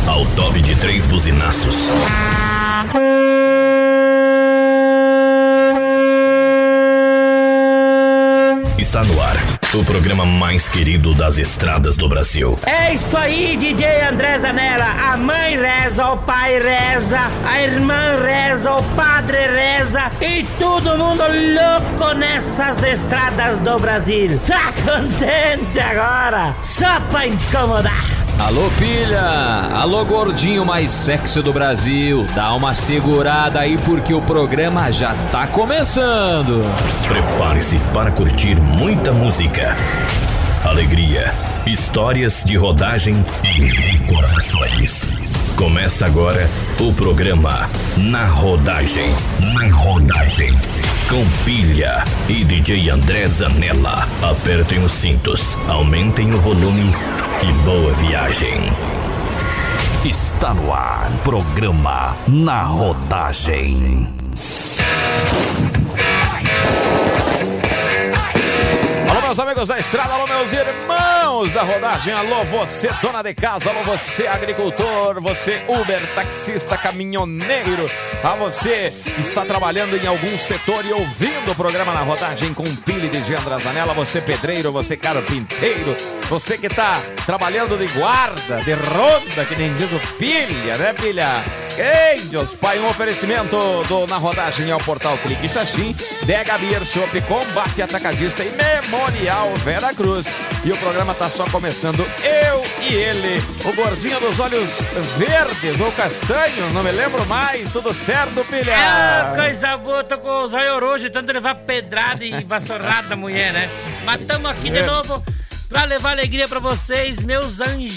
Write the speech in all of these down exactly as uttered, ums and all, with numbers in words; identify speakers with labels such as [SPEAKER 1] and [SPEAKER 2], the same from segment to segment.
[SPEAKER 1] ao top de três buzinaços. Está no ar, o programa mais querido das estradas do Brasil.
[SPEAKER 2] É isso aí, D J André Zanella. A mãe reza, o pai reza, a irmã reza, o padre reza e todo mundo louco nessas estradas do Brasil. Tá contente agora? Só pra incomodar.
[SPEAKER 3] Alô, pilha! Alô, gordinho mais sexy do Brasil! Dá uma segurada aí porque o programa já tá começando!
[SPEAKER 1] Prepare-se para curtir muita música, alegria, histórias de rodagem e recordações. Começa agora o programa Na Rodagem. Na Rodagem. Com Pilha e D J André Zanella. Apertem os cintos, aumentem o volume e boa viagem.
[SPEAKER 4] Está no ar, programa Na Rodagem.
[SPEAKER 3] Alô, meus amigos da estrada, alô, meus irmãos da rodagem, alô, você dona de casa, alô, você agricultor, você Uber, taxista, caminhoneiro, a você que está trabalhando em algum setor e ouvindo o programa Na Rodagem com Pilha e D J André Zanella, você pedreiro, você carpinteiro, você que está trabalhando de guarda, de ronda, que nem diz o Pilha, né, Pilha? Ei, Deus Pai, um oferecimento do Na Rodagem ao Portal Clique Xaxim, Dega Beer Shop, Combate Atacadista e Memorial Vera Cruz. E o programa tá só começando, eu e ele, o gordinho dos olhos verdes ou castanhos, não me lembro mais, tudo certo, Pilha?
[SPEAKER 2] Ah, coisa boa, tô com os olhos hoje, tanto levar pedrada e vassourada da mulher, né? Mas tamo aqui de novo pra levar alegria pra vocês, meus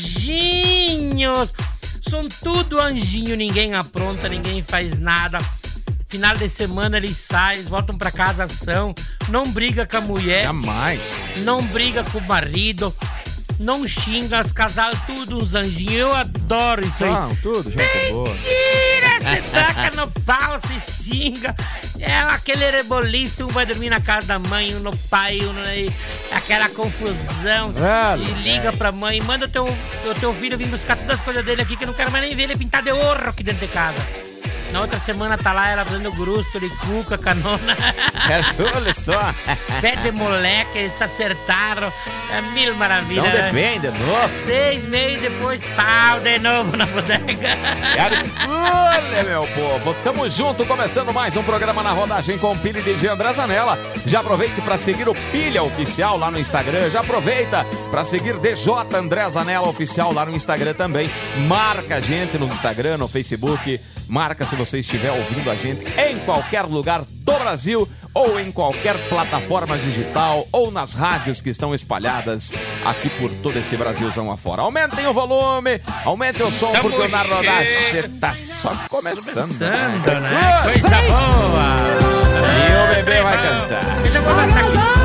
[SPEAKER 2] anjinhos. São tudo anjinho, ninguém apronta, ninguém faz nada. Final de semana eles saem, eles voltam pra casa, são. Não briga com a mulher.
[SPEAKER 3] Jamais.
[SPEAKER 2] Não briga com o marido. Não xinga as casal, tudo uns anjinhos. Eu adoro isso aí.
[SPEAKER 3] Não, tudo, gente boa.
[SPEAKER 2] Mentira! Você taca no pau, se xinga. É aquele reboliço, um vai dormir na casa da mãe, um no pai, um no... aquela confusão.
[SPEAKER 3] É,
[SPEAKER 2] e liga é. pra mãe, manda o teu, o teu filho vir buscar todas as coisas dele aqui, que eu não quero mais nem ver ele pintar de ouro aqui dentro de casa. Na outra semana tá lá ela fazendo grusto de cuca, canona.
[SPEAKER 3] Olha só.
[SPEAKER 2] Pé de moleque, eles se acertaram. É mil maravilhas.
[SPEAKER 3] Não depende, nossa.
[SPEAKER 2] Seis meses depois, pau, de novo na bodega.
[SPEAKER 3] Olha, meu povo, tamo junto, começando mais um programa Na Rodagem com Pilha e D J André Zanella. Já aproveite pra seguir o Pilha Oficial lá no Instagram. Já aproveita pra seguir D J André Zanella Oficial lá no Instagram também. Marca a gente no Instagram, no Facebook. Marca se você estiver ouvindo a gente em qualquer lugar do Brasil ou em qualquer plataforma digital ou nas rádios que estão espalhadas aqui por todo esse Brasilzão afora. Aumentem o volume, aumentem o som, Tamo porque o Na Rodagem tá só começando.
[SPEAKER 2] começando né? Coisa boa!
[SPEAKER 3] E o bebê vai cantar.
[SPEAKER 2] Deixa eu começar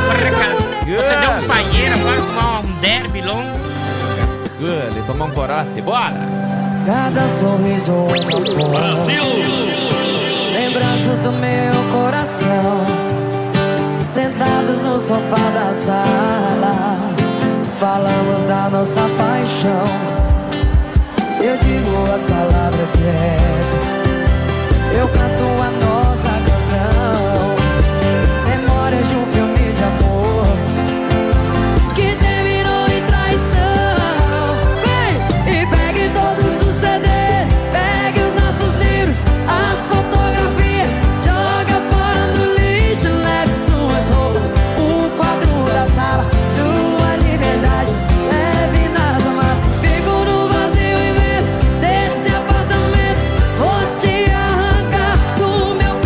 [SPEAKER 2] aqui. Você deu um paieiro, agora tomar um derby longo.
[SPEAKER 3] Ele tomou um corote, bora!
[SPEAKER 5] Cada sorriso uma flor. Brasil! Lembranças do meu coração, sentados no sofá da sala, falamos da nossa paixão. Eu digo as palavras certas, eu canto a nossa canção. Memórias de um filme de amor que terminou em traição. Vem e pegue todos os C Ds, pegue os nossos livros, as fotografias, joga fora no lixo, leve suas roupas, o quadro da sala, sua liberdade, leve nas malas. Fico no vazio imenso desse apartamento, vou te arrancar do meu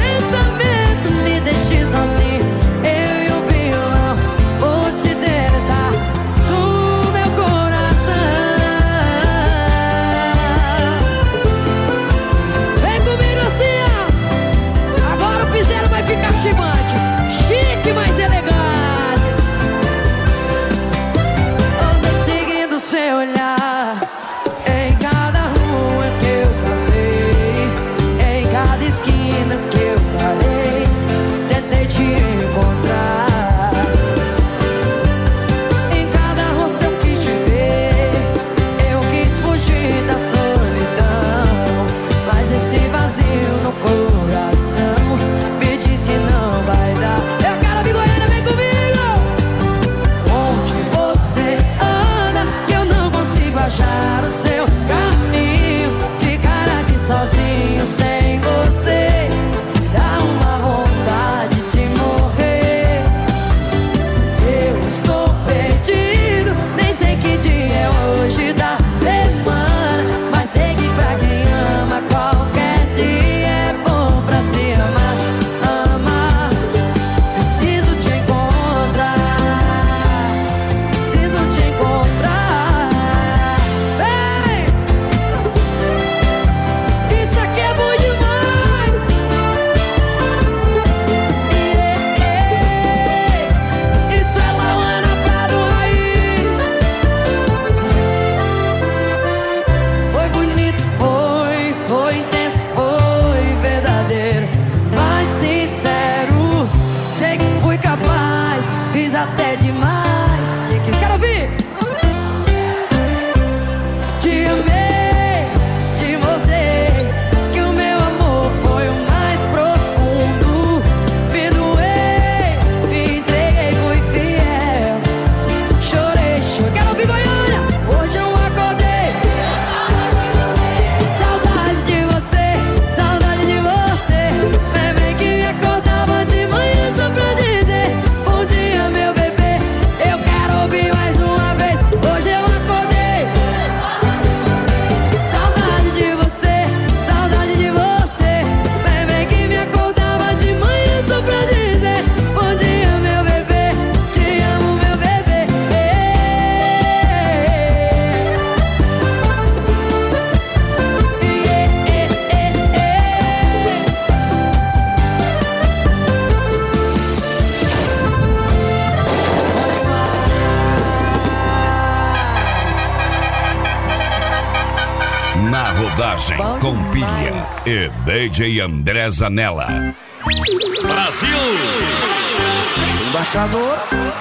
[SPEAKER 4] Na rodagem
[SPEAKER 5] Bom
[SPEAKER 4] com pilha
[SPEAKER 5] demais.
[SPEAKER 4] e D J André Zanella.
[SPEAKER 1] Brasil!
[SPEAKER 6] Embaixador.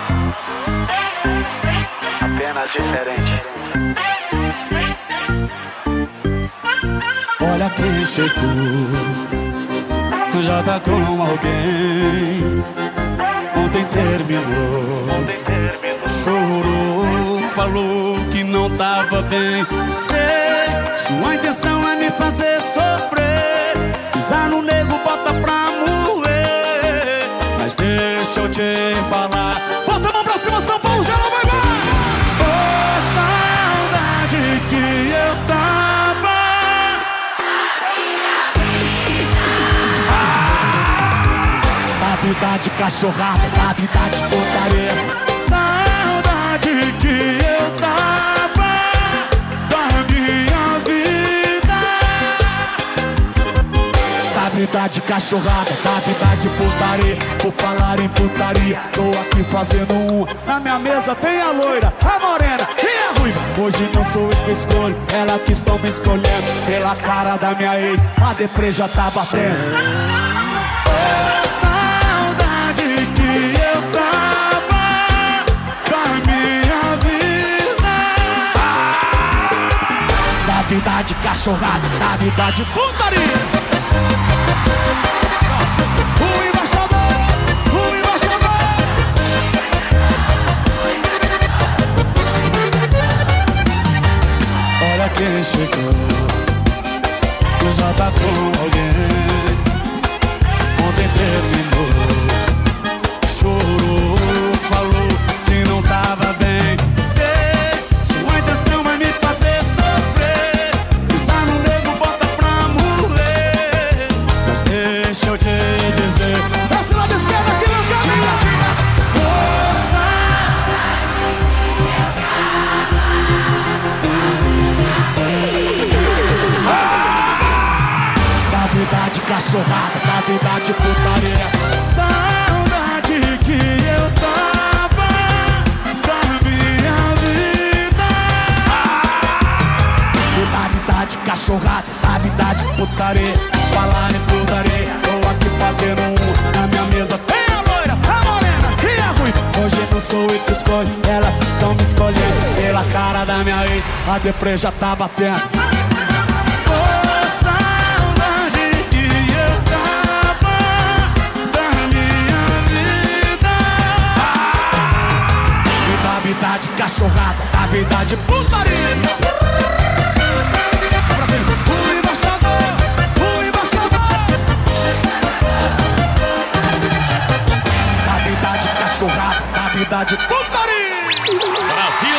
[SPEAKER 7] Apenas diferente.
[SPEAKER 6] Olha quem chegou, já tá com alguém. Ontem terminou, chorou, falou que não tava bem. Sei, sua intenção é me fazer sofrer. Pisar no nego, bota pra moer. Mas deixa eu te falar. Bota a mão pra cima, São Paulo, já não vai mais. Oh, saudade que eu tava. Da vida de cachorrada, da vida de putaria. Saudade que eu tava da minha vida. Da vida de cachorrada, da vida de putaria. Por falar em putaria, tô aqui fazendo um. Na minha mesa tem a loira, a morena e a ruiva. Hoje não sou eu que escolho, ela que estão me escolhendo. Pela cara da minha ex, a deprê já tá batendo. Vida de cachorrada, da vida de putaria. O embaixador, o embaixador. Olha quem chegou, já tá com alguém. Ontem terminou, chorou, falou que não tava bem. Sei, sua intenção é me fazer sofrer. Deixa eu te dizer, desce lá da esquerda aqui no caminho. Força da vida de cachorrada, da vida de putaria. Saudade que eu tava da minha vida. Da vida de cachorrada, da vida de putaria. Falar em putaria, tô aqui fazendo um. Na minha mesa tem a loira, a morena e a ruiva. Hoje não sou eu que escolho, ela que estão me escolhendo. Pela cara da minha ex, a deprê já tá batendo. Oh, saudade que eu tava da minha vida. E da vida de cachorrada, da vida de putaria. Da vida de putaria.
[SPEAKER 1] Brasil!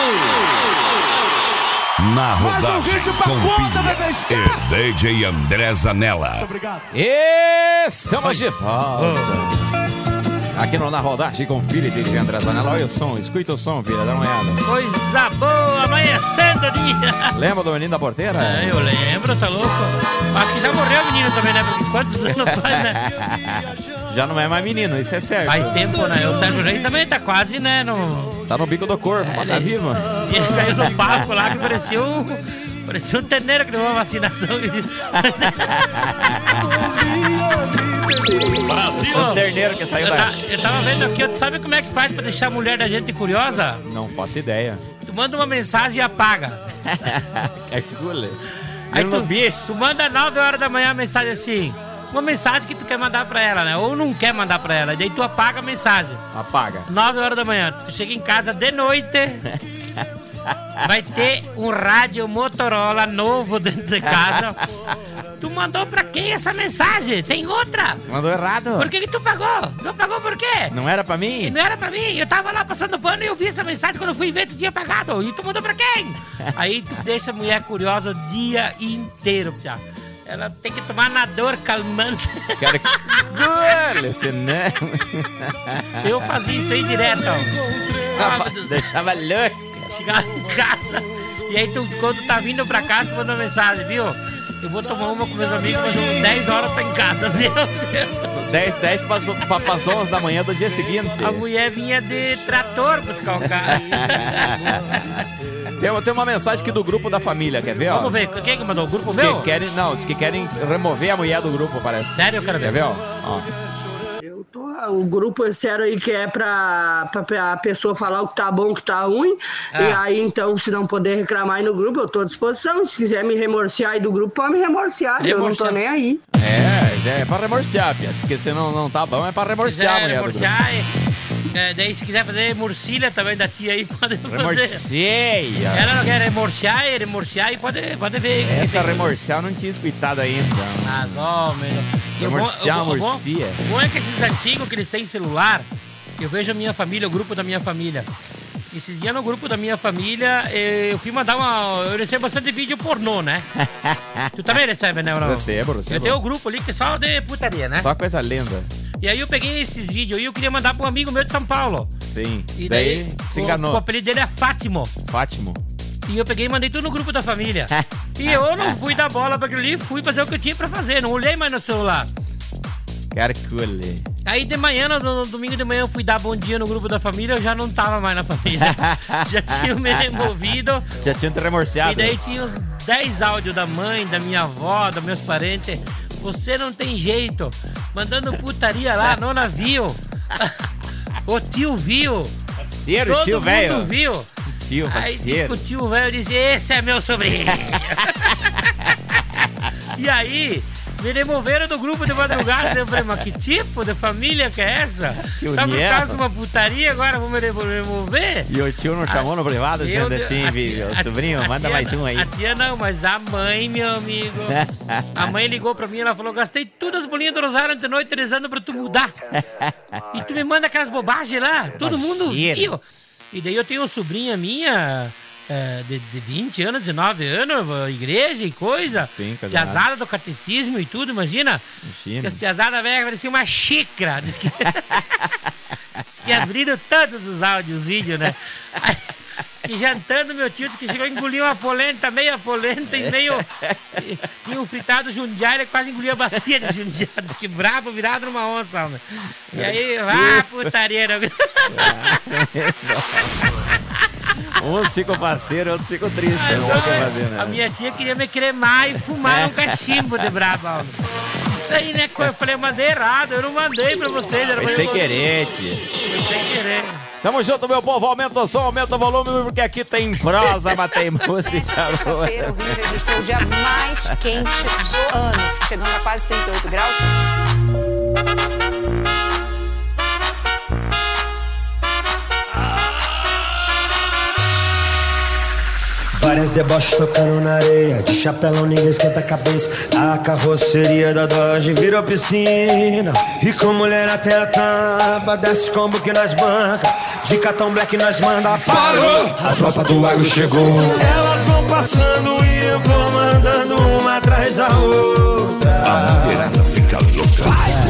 [SPEAKER 4] Na rodagem
[SPEAKER 6] um vídeo pra
[SPEAKER 4] com
[SPEAKER 6] conta,
[SPEAKER 4] pilha
[SPEAKER 6] bebê, esquece.
[SPEAKER 4] e D J André Zanella.
[SPEAKER 6] Muito obrigado.
[SPEAKER 3] Estamos de volta. Aqui no Na Rodagem com filho de André Zanella. Olha o som, escuta o som, filha, dá uma olhada.
[SPEAKER 2] Coisa boa, amanhecendo o dia.
[SPEAKER 3] Lembra do menino da porteira?
[SPEAKER 2] É, eu lembro, tá louco? Acho que já morreu o menino também, né? Porque quantos anos faz, né?
[SPEAKER 3] Já não é mais menino, isso é certo.
[SPEAKER 2] Faz tempo, né? O Sérgio Reis também tá quase, né? No...
[SPEAKER 3] Tá no bico do corpo, mas tá vivo.
[SPEAKER 2] Ele caiu no palco lá que parecia um... Parecia um terneiro que deu uma vacinação.
[SPEAKER 1] Brasil!
[SPEAKER 3] O terneiro que saiu
[SPEAKER 2] eu,
[SPEAKER 3] da...
[SPEAKER 2] tá, eu tava vendo aqui, tu sabe como é que faz pra deixar a mulher da gente curiosa?
[SPEAKER 3] Não faço ideia.
[SPEAKER 2] Tu manda uma mensagem e apaga.
[SPEAKER 3] É cool.
[SPEAKER 2] Aí
[SPEAKER 3] no
[SPEAKER 2] tu,
[SPEAKER 3] bicho.
[SPEAKER 2] tu manda nove horas da manhã a mensagem assim. Uma mensagem que tu quer mandar pra ela, né? Ou não quer mandar pra ela. E daí tu apaga a mensagem.
[SPEAKER 3] Apaga.
[SPEAKER 2] nove horas da manhã. Tu chega em casa de noite. Vai ter um rádio Motorola novo dentro de casa. Tu mandou pra quem essa mensagem? Tem outra?
[SPEAKER 3] Mandou errado.
[SPEAKER 2] Por que que tu pagou? Tu pagou por quê?
[SPEAKER 3] Não era pra mim?
[SPEAKER 2] Não era pra mim. Eu tava lá passando pano e eu vi essa mensagem. Quando eu fui ver, tu tinha pagado. E tu mandou pra quem? Aí tu deixa a mulher curiosa o dia inteiro, Pia. Ela tem que tomar na dor calmante.
[SPEAKER 3] Cara, que cool, esse né?
[SPEAKER 2] Eu fazia isso aí direto, ó.
[SPEAKER 3] Ah, deixava louco.
[SPEAKER 2] Chegava em casa. E aí tu, quando tá vindo pra casa, tu manda uma mensagem, viu? Eu vou tomar uma com meus amigos, mas eu dez horas tá em casa, meu Deus.
[SPEAKER 3] dez, dez passou, passou onze da manhã do dia seguinte.
[SPEAKER 2] A mulher vinha de trator buscar o carro.
[SPEAKER 3] Tem, tem uma mensagem aqui do grupo da família, quer ver, ó?
[SPEAKER 2] Vamos ver, quem é que mandou? O grupo
[SPEAKER 3] Diz
[SPEAKER 2] meu?
[SPEAKER 3] que querem, não, diz que querem remover a mulher do grupo, parece.
[SPEAKER 2] Sério, eu quero ver.
[SPEAKER 3] Quer ver, ó? ó.
[SPEAKER 8] Eu tô, o grupo sério aí que é pra, pra, pra pessoa falar o que tá bom, o que tá ruim.
[SPEAKER 2] Ah.
[SPEAKER 8] E aí, então, se não puder reclamar aí no grupo, eu tô à disposição. Se quiser me remorciar aí do grupo, pode me remorciar. Eu não tô nem aí.
[SPEAKER 3] É, é pra remorciar, Pia. Diz que se não, não tá bom, é pra remorciar a mulher do grupo.
[SPEAKER 2] Remorciar, é, daí se quiser fazer morcilha também da tia aí, pode fazer.
[SPEAKER 3] Remorceia.
[SPEAKER 2] Ela não quer remorciar, é remorciar e pode, pode ver.
[SPEAKER 3] Essa remorciar eu não tinha escutado ainda.
[SPEAKER 2] Mas, ó, meu...
[SPEAKER 3] Remorciar,
[SPEAKER 2] o bom,
[SPEAKER 3] morcia.
[SPEAKER 2] O bom é que esses antigos que eles têm celular, eu vejo a minha família, o grupo da minha família. Esses dias no grupo da minha família, eu fui mandar uma... Eu recebo bastante vídeo pornô, né? Tu também recebe, né? Não?
[SPEAKER 3] Recebo, recebo.
[SPEAKER 2] Eu tenho um grupo ali que é só de putaria, né?
[SPEAKER 3] Só coisa linda.
[SPEAKER 2] E aí eu peguei esses vídeos e eu queria mandar pra um amigo meu de São Paulo.
[SPEAKER 3] Sim.
[SPEAKER 2] E
[SPEAKER 3] daí,
[SPEAKER 2] daí
[SPEAKER 3] se
[SPEAKER 2] o,
[SPEAKER 3] enganou.
[SPEAKER 2] O apelido dele é Fátimo.
[SPEAKER 3] Fátimo.
[SPEAKER 2] E eu peguei e mandei tudo no grupo da família. E eu não fui dar bola pra aquilo ali, fui fazer o que eu tinha pra fazer. Não olhei mais no celular.
[SPEAKER 3] Carcule.
[SPEAKER 2] Aí de manhã, no, no domingo de manhã, eu fui dar bom dia no grupo da família, eu já não tava mais na família. Já tinha me removido.
[SPEAKER 3] Já tinha te remorciado.
[SPEAKER 2] E daí tinha uns dez áudios da mãe, da minha avó, dos meus parentes. Você não tem jeito. Mandando putaria lá, a nona viu. O tio viu.
[SPEAKER 3] Parceiro,
[SPEAKER 2] Todo
[SPEAKER 3] tio
[SPEAKER 2] mundo
[SPEAKER 3] velho.
[SPEAKER 2] viu.
[SPEAKER 3] Tio,
[SPEAKER 2] Aí disse que
[SPEAKER 3] parceiro.
[SPEAKER 2] o tio velho disse, esse é meu sobrinho. E aí, me removeram do grupo de madrugada. Eu falei, mas que tipo de família que é essa?
[SPEAKER 3] Que
[SPEAKER 2] Só por
[SPEAKER 3] união.
[SPEAKER 2] causa de uma putaria, agora vou me remover?
[SPEAKER 3] E o tio não chamou no privado,
[SPEAKER 2] Eu-
[SPEAKER 3] dizendo assim,
[SPEAKER 2] a
[SPEAKER 3] vídeo,
[SPEAKER 2] tia- a-
[SPEAKER 3] sobrinho,
[SPEAKER 2] a
[SPEAKER 3] manda
[SPEAKER 2] tia-
[SPEAKER 3] mais um aí.
[SPEAKER 2] A tia não, mas a mãe, meu amigo. A mãe ligou pra mim, ela falou, gastei todas as bolinhas do Rosário de noite rezando pra tu mudar. E tu me manda aquelas bobagens lá, todo mundo
[SPEAKER 3] Imagina.
[SPEAKER 2] viu. E daí eu tenho uma sobrinha minha, é, de, de vinte anos, dezenove anos, igreja e coisa.
[SPEAKER 3] Sim, coisa
[SPEAKER 2] piazada do catecismo e tudo, imagina. Diz que as piazadas velhas pareciam uma xícara. Diz que, diz que abriram todos os áudios, os vídeos, né? Aí, diz que jantando, meu tio disse que chegou a engolir uma polenta, meia polenta e meio... E, e um fritado jundiaí, ele quase engoliu a bacia de jundiaí. Diz que brabo, virado numa onça, homem. E aí, ah, putaria. Não...
[SPEAKER 3] Uns ficam parceiros, outros ficam tristes.
[SPEAKER 2] Mas,
[SPEAKER 3] Não tem o que
[SPEAKER 2] olha,
[SPEAKER 3] fazer, né?
[SPEAKER 2] a minha tia queria me cremar e fumar um cachimbo de braba, homem. Isso aí, né? Eu falei, eu mandei errado, eu não mandei pra vocês. Era
[SPEAKER 3] Foi
[SPEAKER 2] pra
[SPEAKER 3] sem
[SPEAKER 2] eu-
[SPEAKER 3] querer, tia.
[SPEAKER 2] Foi sem querer.
[SPEAKER 3] Tamo junto, meu povo. Aumenta o som, aumenta o volume, porque aqui tem prosa, mas tem música.
[SPEAKER 9] Sexta-feira, o Rio registrou o dia mais quente do ano, chegando a quase trinta e oito graus.
[SPEAKER 6] Várias deboches tocando na areia, de chapelão ninguém esquenta a cabeça. A carroceria da Dodge virou piscina. E com mulher até a tampa, desce combo que nós banca. De cartão black nós manda. Parou! A tropa do agro chegou. Elas vão passando e eu vou mandando uma atrás da outra.
[SPEAKER 4] A mulherada fica louca.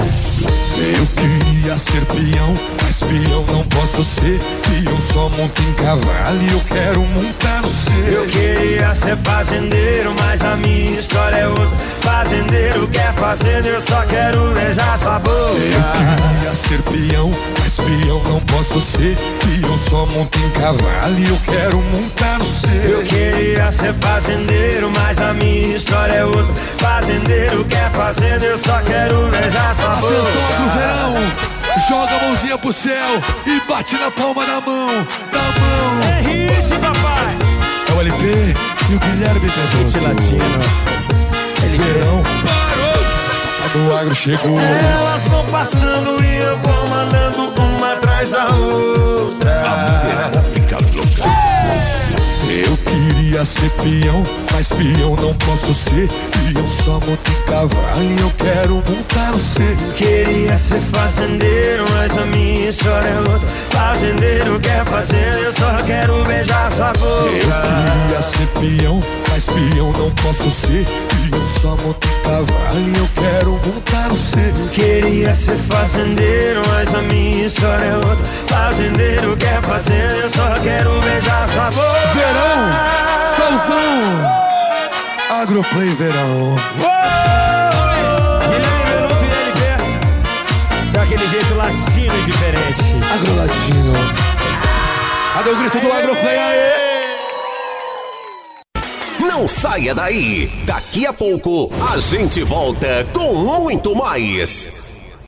[SPEAKER 10] Eu queria ser peão, mas peão não posso ser. Peão só monta em cavalo e eu quero montar no seu.
[SPEAKER 6] Eu queria ser fazendeiro, mas a minha história é outra. Fazendeiro quer fazenda, eu só quero beijar sua boca.
[SPEAKER 10] Eu queria ser peão, mas peão não posso ser. Peão só monta em cavalo e eu quero montar no seu.
[SPEAKER 6] Eu queria ser fazendeiro, mas a minha história é outra. Fazendeiro quer fazenda, eu só quero beijar sua boca.
[SPEAKER 10] Atenção do verão, joga a mãozinha pro céu e bate na palma da mão, da mão.
[SPEAKER 6] É hit, papai!
[SPEAKER 10] É o L P e o Guilherme Hit
[SPEAKER 3] latino.
[SPEAKER 10] Verão parou, a do agro chegou.
[SPEAKER 6] Elas vão passando e eu vou mandando uma atrás da outra.
[SPEAKER 4] A mulherada fica louca.
[SPEAKER 10] Eu queria ser peão, mas peão não posso ser. Peão só monta em cavalo e eu quero montar no seu.
[SPEAKER 6] Queria ser fazendeiro, mas a minha história é outra. Fazendeiro quer fazer, eu só quero beijar sua boca.
[SPEAKER 10] Eu queria ser peão, mas peão não posso ser. Peão só monta em cavalo e eu quero montar no seu.
[SPEAKER 6] Queria ser fazendeiro, mas a minha história é outra. Fazendeiro quer fazer, eu só quero beijar sua boca.
[SPEAKER 10] Verão, solzão, Agroplay verão.
[SPEAKER 6] Guilherme Benuto e L P, daquele jeito latino e diferente.
[SPEAKER 10] Agrolatino. Cadê o grito do Agroplay aí?
[SPEAKER 11] Não saia daí. Daqui a pouco a gente volta com muito mais.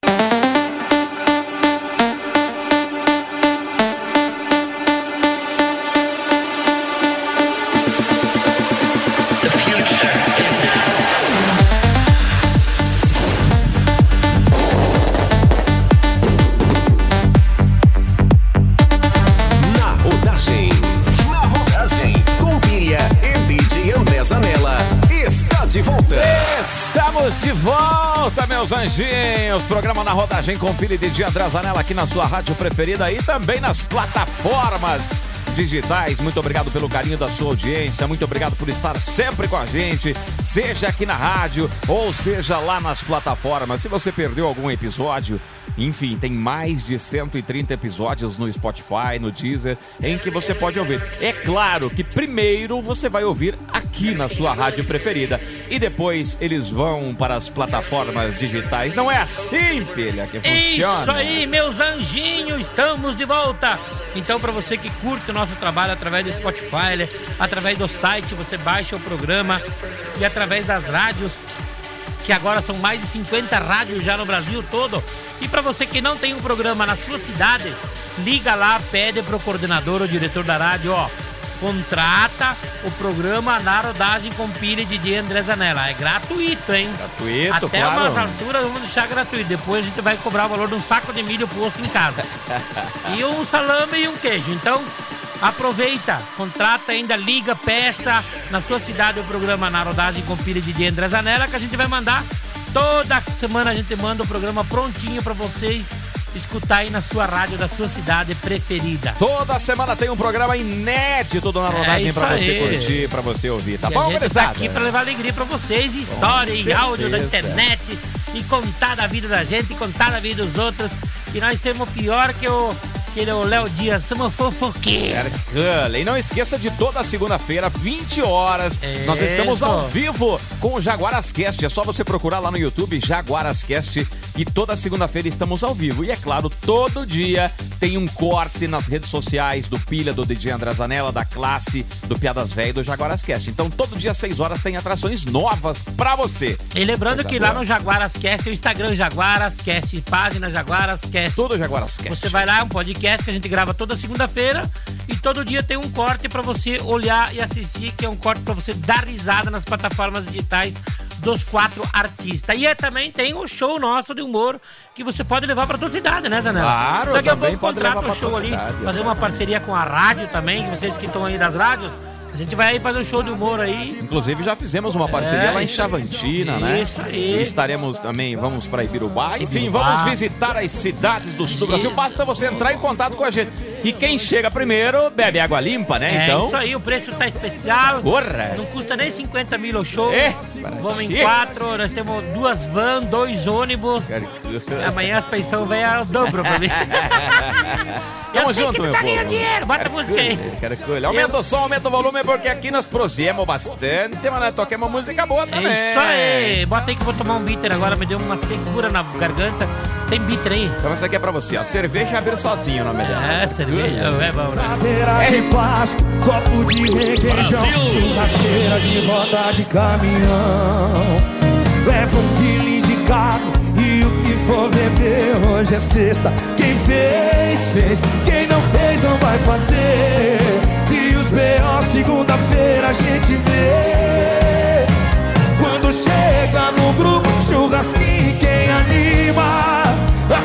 [SPEAKER 3] Estamos de volta, meus anjinhos. Programa Na Rodagem com Pili de Dia André Zanella aqui na sua rádio preferida e também nas plataformas digitais. Muito obrigado pelo carinho da sua audiência. Muito obrigado por estar sempre com a gente, seja aqui na rádio ou seja lá nas plataformas. Se você perdeu algum episódio, enfim, tem mais de cento e trinta episódios no Spotify, no Deezer, em que você pode ouvir. É claro que primeiro você vai ouvir aqui na sua rádio preferida e depois eles vão para as plataformas digitais. Não é assim, Pilha, que funciona.
[SPEAKER 2] Isso aí, meus anjinhos, estamos de volta. Então, para você que curte o nosso trabalho através do Spotify, né, através do site, você baixa o programa e através das rádios, que agora são mais de cinquenta rádios já no Brasil todo. E para você que não tem um programa na sua cidade, liga lá, pede pro coordenador ou diretor da rádio, ó, contrata o programa Na Rodagem com Pili de Dia André Zanella. É gratuito, hein?
[SPEAKER 3] Gratuito,
[SPEAKER 2] até
[SPEAKER 3] claro.
[SPEAKER 2] umas alturas vamos deixar gratuito. Depois a gente vai cobrar o valor de um saco de milho posto em casa. E um salame e um queijo. Então, aproveita, contrata ainda, liga, peça na sua cidade o programa Na Rodagem com Pili de Dia André Zanella, que a gente vai mandar. Toda semana a gente manda o programa prontinho pra vocês escutar aí na sua rádio da sua cidade preferida.
[SPEAKER 3] Toda semana tem um programa inédito do Na Rodagem é pra você aí. curtir, pra você ouvir, tá
[SPEAKER 2] e
[SPEAKER 3] bom,
[SPEAKER 2] a gente
[SPEAKER 3] gurizada?
[SPEAKER 2] tá aqui pra levar alegria pra vocês, história e áudio da internet, e contar da vida da gente, e contar da vida dos outros, que nós somos pior que o... Ele é o Léo Dias, somos fofoqueiros.
[SPEAKER 3] E não esqueça de toda segunda-feira, vinte horas, é nós estamos ao vivo com o Jaguarascast. É só você procurar lá no YouTube, Jaguarascast. E toda segunda-feira estamos ao vivo. E é claro, todo dia tem um corte nas redes sociais do Pilha, do D J André Zanella, da Classe, do Piadas Véi e do Jaguarascast. Então todo dia, às seis horas, tem atrações novas pra você.
[SPEAKER 2] E lembrando Coisa que boa. Lá no Jaguarascast, o Instagram Jaguarascast, página Jaguarascast.
[SPEAKER 3] Tudo Jaguarascast.
[SPEAKER 2] Você vai lá, um podcast que a gente grava toda segunda-feira e todo dia tem um corte pra você olhar e assistir, que é um corte pra você dar risada nas plataformas digitais dos quatro artistas. E é, também tem o show nosso de humor que você pode levar pra tua cidade, né, Zanella?
[SPEAKER 3] Claro,
[SPEAKER 2] daqui a
[SPEAKER 3] também
[SPEAKER 2] pouco contrata o show ali, cidade, fazer uma parceria com a rádio também, que vocês que estão aí das rádios, a gente vai aí fazer um show de humor aí.
[SPEAKER 3] Inclusive já fizemos uma parceria é, lá em Chavantina,
[SPEAKER 2] isso,
[SPEAKER 3] né?
[SPEAKER 2] Isso aí.
[SPEAKER 3] Estaremos também, vamos para Ibirubá. Enfim, Ibirubá. Vamos visitar as cidades do sul do Brasil. Basta você entrar em contato com a gente. E quem chega primeiro bebe água limpa, né?
[SPEAKER 2] É
[SPEAKER 3] então...
[SPEAKER 2] isso aí, o preço tá especial.
[SPEAKER 3] Porra.
[SPEAKER 2] Não custa nem cinquenta mil o show.
[SPEAKER 3] É,
[SPEAKER 2] vamos em quatro, nós temos duas vans, dois ônibus. Amanhã as pensões vêm ao dobro pra mim.
[SPEAKER 3] Tamo junto, meu
[SPEAKER 2] tá
[SPEAKER 3] povo.
[SPEAKER 2] Dinheiro. Bota a música aí.
[SPEAKER 3] Aumenta o som, aumenta o volume, porque aqui nós prosseguimos bastante, mas nós toquemos música boa também.
[SPEAKER 2] É isso aí. Bota aí que eu vou tomar um bitter agora, me deu uma secura na garganta. Tem bitter aí?
[SPEAKER 3] Então essa aqui é pra você, ó. Cerveja abre sozinho o nome dela.
[SPEAKER 2] É, cerveja, é bom, né?
[SPEAKER 6] Cadeira de plástico, copo de requeijão, churrasqueira de roda de caminhão. Leva um quilo de carne e o que for beber, hoje é sexta. Quem fez, fez, quem não fez não vai fazer. E os B O segunda-feira a gente vê. Quando chega no grupo, churrasquinho, quem anima? A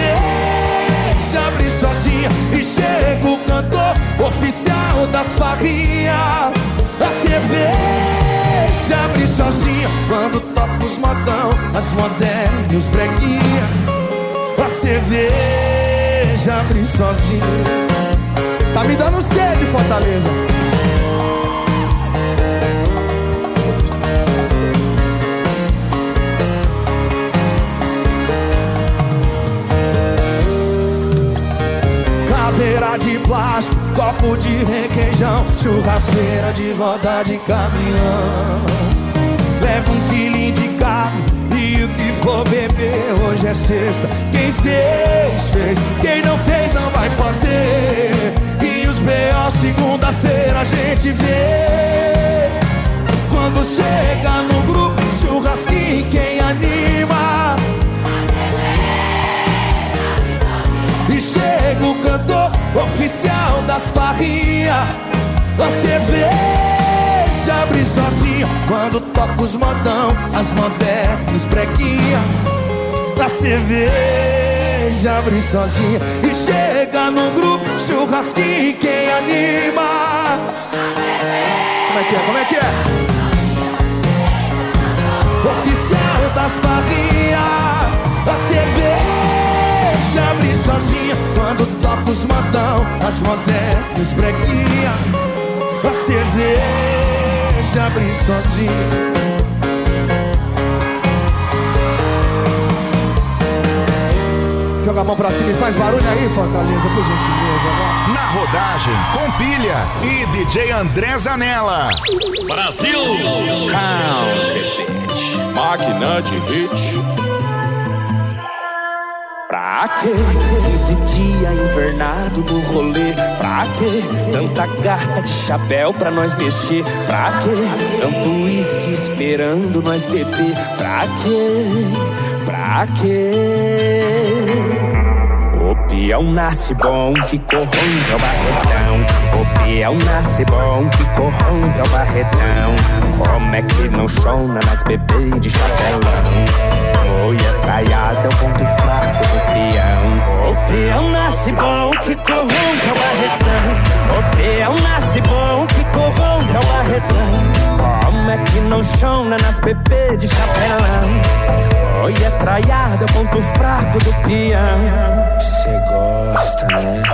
[SPEAKER 6] cerveja abre sozinha e chega o cantor oficial das farrinhas. A cerveja abre sozinha quando toca os modão, as modernas e os breguinha. A cerveja abre sozinha. Tá me dando sede, Fortaleza. Cadeira de plástico, copo de requeijão, churrasqueira de roda de caminhão. Leva um quilinho de carne e o que for beber, hoje é sexta. Quem fez, fez, quem não fez não vai fazer. E os B O segunda-feira a gente vê. Quando chega no grupo, churrasquinho quem anima. E chega o cantor oficial das farrinhas. A cerveja abre sozinha quando toca os modão, as modernas brequinha. A cerveja abre sozinha e chega no grupo, churrasquinho quem anima. Como é que é? Como é que é? Oficial das farrinhas. A cerveja abre sozinha quando toca os modão, as modernas brequinha. A cerveja abre sozinha. Joga a mão pra cima e faz barulho aí, Fortaleza, por gentileza. Vai.
[SPEAKER 12] Na rodagem, com Pilha e D J André Zanella.
[SPEAKER 13] Brasil!
[SPEAKER 6] Country Beat, máquina de hit. Pra quê? quinze dias invernado no rolê. Pra quê? Tanta gata de chapéu pra nós mexer. Pra quê? Tanto uísque esperando nós beber. Pra quê? Pra quê? O peão nasce bom que corrompe o barretão. O peão nasce bom que corrompe o barretão. Como é que não chona nas bebês de chapelão? Mulher traiada é o ponto fraco do peão. O peão nasce bom que corrompe o barretão. O peão nasce bom que corrompe o barretão. Como é que não chona nas bebês de chapelão? Mulher traiada é o ponto fraco do peão. Cê gosta, né?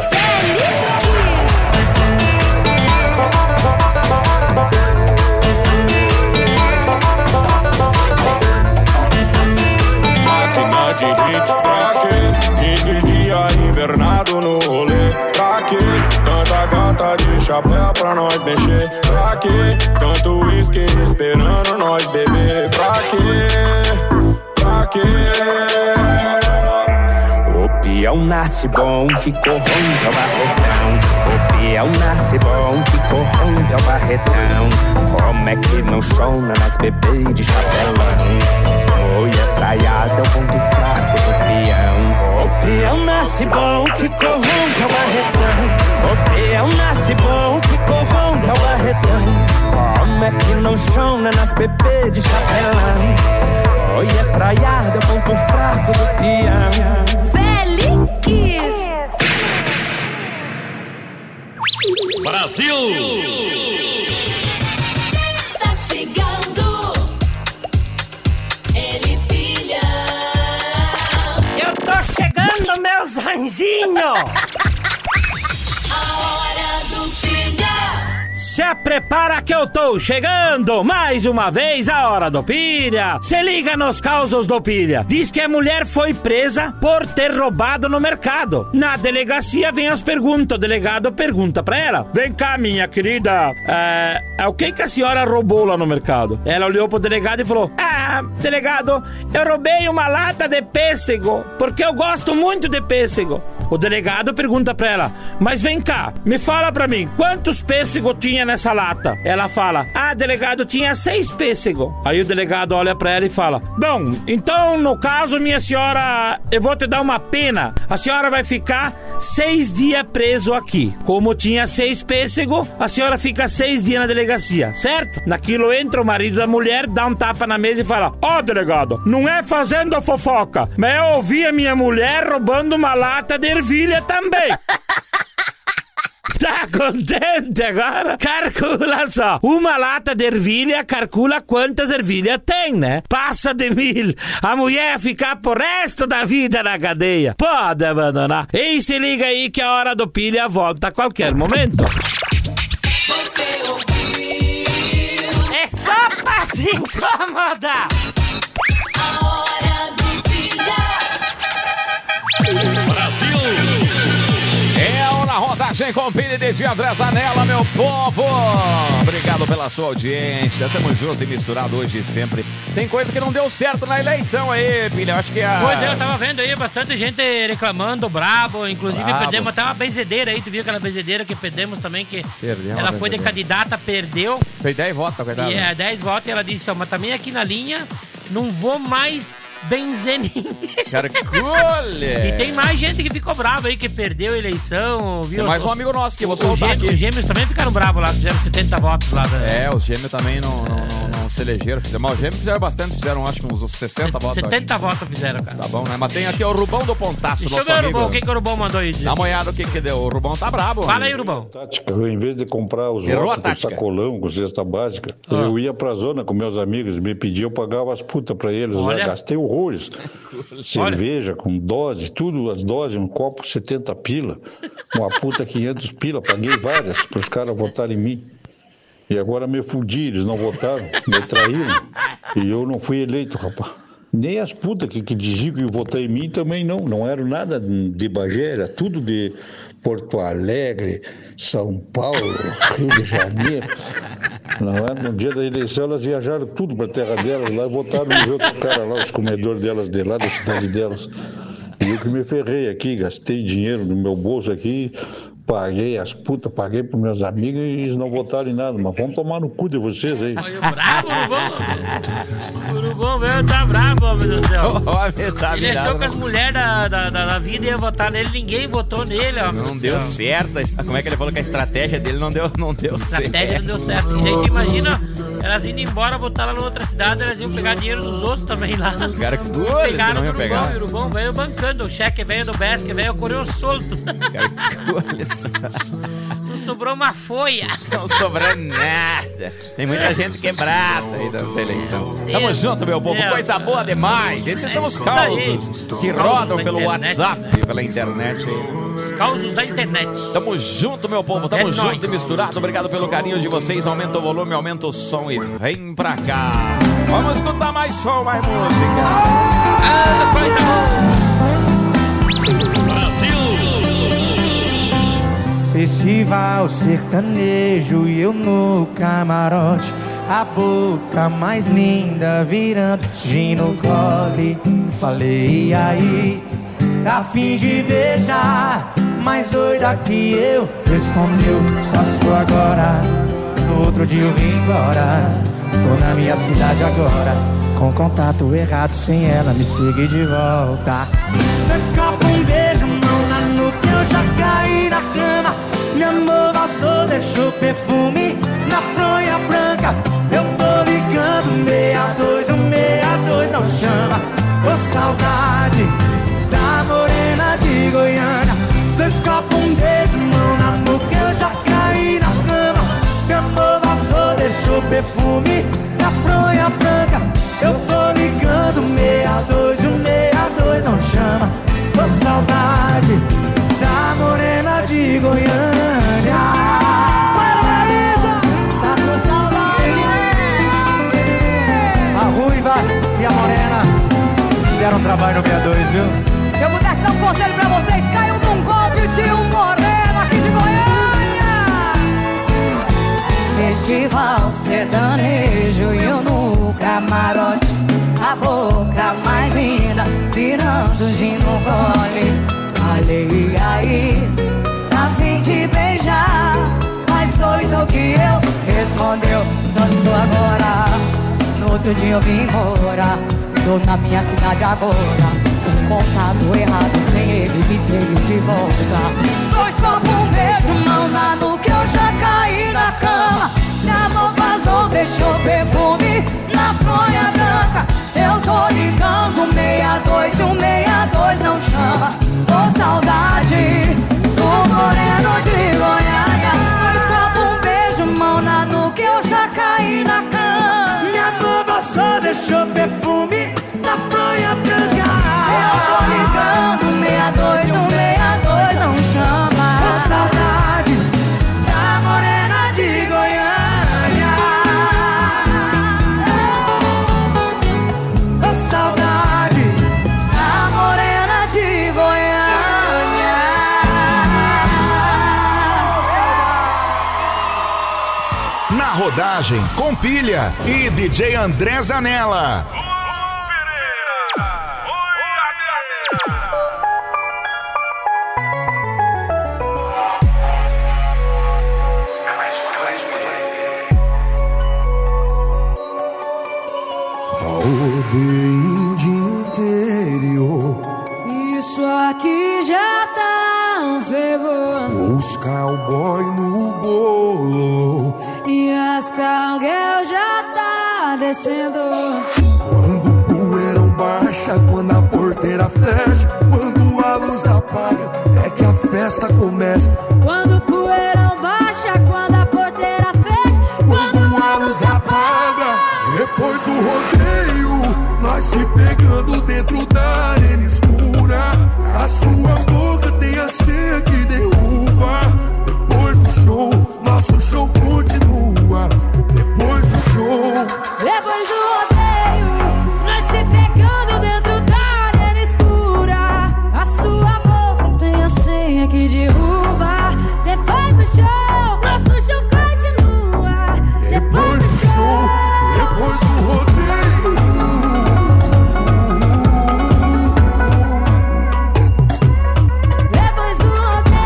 [SPEAKER 6] Máquina de hit, pra quê? quinze dias invernado no rolê. Pra quê? Tanta gata de chapéu pra nós mexer. Pra quê? Tanto uísque esperando nós beber. Pra quê? Pra quê? O peão nasce bom que corrompe o barretão. O peão nasce bom que corrompe o barretão. Como é que não chona nas bebês de chapelão? Mulher traiada é o ponto fraco do peão. O peão nasce bom que corrompe o barretão. O peão nasce bom que corrompe o barretão. Como é que não chona nas bebês de chapelão? Mulher traiada é o ponto fraco do peão.
[SPEAKER 13] Kiss. Brasil!
[SPEAKER 14] Tá chegando ele pilha.
[SPEAKER 2] Eu tô chegando, meus anjinhos!
[SPEAKER 14] A hora do pilha.
[SPEAKER 2] Se prepara que eu tô chegando! Mais uma vez a hora do pilha! Se liga nos causos do pilha! Diz que a mulher foi presa por ter roubado no mercado. Na delegacia vem as perguntas. O delegado pergunta pra ela: vem cá, minha querida, é, é o que que a senhora roubou lá no mercado? Ela olhou pro delegado e falou: ah, delegado, eu roubei uma lata de pêssego, porque eu gosto muito de pêssego. O delegado pergunta pra ela: mas vem cá, me fala pra mim, quantos pêssegos tinha nessa lata? Ela fala: ah, delegado, tinha seis pêssegos. Aí o delegado olha pra ela e fala: bom, então no caso, minha senhora, eu vou te dar uma pena. A senhora vai ficar seis dias preso aqui. Como tinha seis pêssegos, a senhora fica seis dias na delegacia, certo? Naquilo entra o marido da mulher, dá um tapa na mesa e fala: ó, oh, delegado, não é fazendo fofoca, mas eu ouvi a minha mulher roubando uma lata de ervilha também. Tá contente agora? Calcula só. Uma lata de ervilha, calcula quantas ervilhas tem, né? Passa de mil. A mulher ia ficar pro resto da vida na cadeia. Pode abandonar. E se liga aí que a hora do pilha volta a qualquer momento.
[SPEAKER 14] Você ouviu?
[SPEAKER 2] É só pra se incomodar.
[SPEAKER 14] A hora do pilha.
[SPEAKER 3] Brasil! É a hora rodagem Rodagem com Pilha de dia, André Zanella, meu povo. Obrigado pela sua audiência. Tamo junto e misturado hoje e sempre. Tem coisa que não deu certo na eleição aí, Pilha. Acho que a...
[SPEAKER 2] Pois é, eu tava vendo aí bastante gente reclamando, brabo. Inclusive
[SPEAKER 3] Bravo.
[SPEAKER 2] perdemos até uma benzedeira aí. Tu viu aquela benzedeira que perdemos também, que
[SPEAKER 3] Perdemos
[SPEAKER 2] ela
[SPEAKER 3] a
[SPEAKER 2] foi de
[SPEAKER 3] benzedeira.
[SPEAKER 2] candidata, perdeu.
[SPEAKER 3] Fez dez votos, coitado.
[SPEAKER 2] E é, dez votos e ela disse, ó, mas também aqui na linha não vou mais benzer ninguém.
[SPEAKER 3] Cara, que olha.
[SPEAKER 2] E tem mais gente que ficou brava aí, que perdeu a eleição, viu?
[SPEAKER 3] Tem mais um amigo nosso que eu vou
[SPEAKER 2] Os
[SPEAKER 3] soltar
[SPEAKER 2] gêmeos,
[SPEAKER 3] aqui.
[SPEAKER 2] os gêmeos também ficaram bravos lá, fizeram setenta votos lá. Da...
[SPEAKER 3] É, os gêmeos também não, não, não, não se elegeram. Fizeram, mas os gêmeos fizeram bastante, fizeram acho que uns sessenta votos.
[SPEAKER 2] setenta votos fizeram, cara.
[SPEAKER 3] Tá bom, né? Mas tem aqui o Rubão do Pontaço,
[SPEAKER 2] Deixa eu
[SPEAKER 3] nosso
[SPEAKER 2] ver o
[SPEAKER 3] amigo.
[SPEAKER 2] Rubão, o que, que o Rubão mandou aí?
[SPEAKER 3] Dá uma olhada o que que deu. O Rubão tá brabo.
[SPEAKER 2] Fala aí, Rubão.
[SPEAKER 15] Tática, eu, em vez de comprar os
[SPEAKER 3] Errou a
[SPEAKER 15] votos com
[SPEAKER 3] tática.
[SPEAKER 15] sacolão, com cesta básica,
[SPEAKER 2] Ah.
[SPEAKER 15] eu ia pra zona com meus amigos, me pediam, eu pagava as putas pra eles.
[SPEAKER 2] Olha.
[SPEAKER 15] Lá, gastei horrores. Cerveja com dose, tudo, as doses, um copo setenta pila, uma puta quinhentos pila, paguei várias para os caras votarem em mim. E agora me fudi, eles não votaram, me traíram. E eu não fui eleito, rapaz. Nem as putas que, que diziam que iam votar em mim também não. Não era nada de Bagé, era tudo de Porto Alegre, São Paulo, Rio de Janeiro. Não é? No dia da eleição elas viajaram tudo para a terra delas lá e votaram nos outros caras lá, os comedores delas de lá, da cidade delas. E eu que me ferrei aqui, gastei dinheiro no meu bolso aqui, paguei as putas, paguei para meus amigos e eles não votaram em nada. Mas vamos tomar no cu de vocês aí.
[SPEAKER 2] Bravo, Rubão. O Rubão velho tá bravo, meu Deus do céu.
[SPEAKER 3] Homem, tá
[SPEAKER 2] Ele
[SPEAKER 3] virado,
[SPEAKER 2] achou que as
[SPEAKER 3] não.
[SPEAKER 2] mulheres da, da, da, da vida iam votar nele, ninguém votou nele, ó.
[SPEAKER 3] Não deu certo. Como é que ele falou que a estratégia dele não deu, não deu
[SPEAKER 2] A
[SPEAKER 3] certo?
[SPEAKER 2] estratégia não deu certo. E gente, imagina elas indo embora, botar lá na outra cidade, elas iam pegar dinheiro dos outros também lá.
[SPEAKER 3] Cara, que doido, eles
[SPEAKER 2] pegaram
[SPEAKER 3] não iam
[SPEAKER 2] do
[SPEAKER 3] pegar.
[SPEAKER 2] Rubão, e o Rubão veio bancando. O cheque veio do Besc, veio correu solto.
[SPEAKER 3] Cara, que olha só.
[SPEAKER 2] Não sobrou uma folha.
[SPEAKER 3] Não sobrou nada. Tem muita gente quebrada aí da da eleição. Tamo
[SPEAKER 2] Deus
[SPEAKER 3] junto, meu povo.
[SPEAKER 2] Deus.
[SPEAKER 3] Coisa boa demais. Esses são os
[SPEAKER 2] isso
[SPEAKER 3] causos
[SPEAKER 2] aí.
[SPEAKER 3] que
[SPEAKER 2] Os
[SPEAKER 3] rodam
[SPEAKER 2] causos
[SPEAKER 3] pelo
[SPEAKER 2] da internet.
[SPEAKER 3] WhatsApp, pela internet.
[SPEAKER 2] Os causos da internet.
[SPEAKER 3] Tamo junto, meu povo. Tamo
[SPEAKER 2] É
[SPEAKER 3] junto
[SPEAKER 2] nóis.
[SPEAKER 3] e misturado. Obrigado pelo carinho de vocês. Aumenta o volume, aumenta o som e vem pra cá. Vamos escutar mais som, mais música.
[SPEAKER 2] Ah, coisa
[SPEAKER 6] Festival sertanejo e eu no camarote, a boca mais linda virando gin no gole. Falei, e aí, tá a fim de beijar? Mais doida que eu, respondeu, só se for agora. No outro dia eu vim embora, tô na minha cidade agora, com contato errado, sem ela me seguir de volta. Escapa um beijo, mão na nuca, eu já caí na cama. Meu amor passou, deixou perfume na fronha branca. Eu tô ligando, meia dois, um meia dois não chama. Ô saudade da morena de Goiânia. Dois copos, um beijo, mão na nuca, eu já caí na cama. Meu amor passou, deixou perfume na fronha branca. Eu tô ligando, meia dois, um meia dois não chama. Ô saudade da morena de Goiânia.
[SPEAKER 5] Tá com saudade,
[SPEAKER 6] A ruiva e a morena deram trabalho no meia dois, viu?
[SPEAKER 5] Se eu pudesse dar um conselho pra vocês, caiam num golpe de um moreno aqui de Goiânia. Festival sertanejo e eu no camarote, a boca mais linda virando gin no gole. Falei, aí, tá a fim de beijar? Mais doido que eu, respondeu, gosto agora. No outro dia eu vim embora, tô na minha cidade agora, com contato errado, sem ele me seguir de volta. Dois copos, um beijo, mão na nuca, eu já caí na cama. Meu amor vazou, deixou perfume na fronha branca. Eu tô ligando, meia dois, um meia dois não chama. Tô saudade do moreno de Goiânia. Dois copos, um beijo, mão na nuca, eu já caí na cama.
[SPEAKER 6] Minha amor passou, deixou perfume na fronha branca.
[SPEAKER 5] Eu tô ligando, meia dois, um meia dois não chama.
[SPEAKER 6] Tô saudade da morena de Goiânia.
[SPEAKER 12] rodagem com pilha e D J André Zanella.
[SPEAKER 10] Rodeio de interior,
[SPEAKER 5] Isso aqui já tá um fervor.
[SPEAKER 10] os cowboy no bolo.
[SPEAKER 5] E as cowgirl já tá descendo.
[SPEAKER 10] Quando o poeirão baixa, quando a porteira fecha, quando a luz apaga, é que a festa começa.
[SPEAKER 5] Quando o poeirão baixa, quando a porteira fecha,
[SPEAKER 10] Quando a luz apaga, depois do rodeio, nós se pegando dentro da arena escura. A sua boca tem a senha que derruba. Depois do show, nosso show continua. Depois do show,
[SPEAKER 5] depois do rodeio, nós se pegando dentro da arena escura. A sua boca tem a senha que derruba. Depois do show, nosso show continua.
[SPEAKER 10] depois do show, depois do rodeio.
[SPEAKER 5] Depois do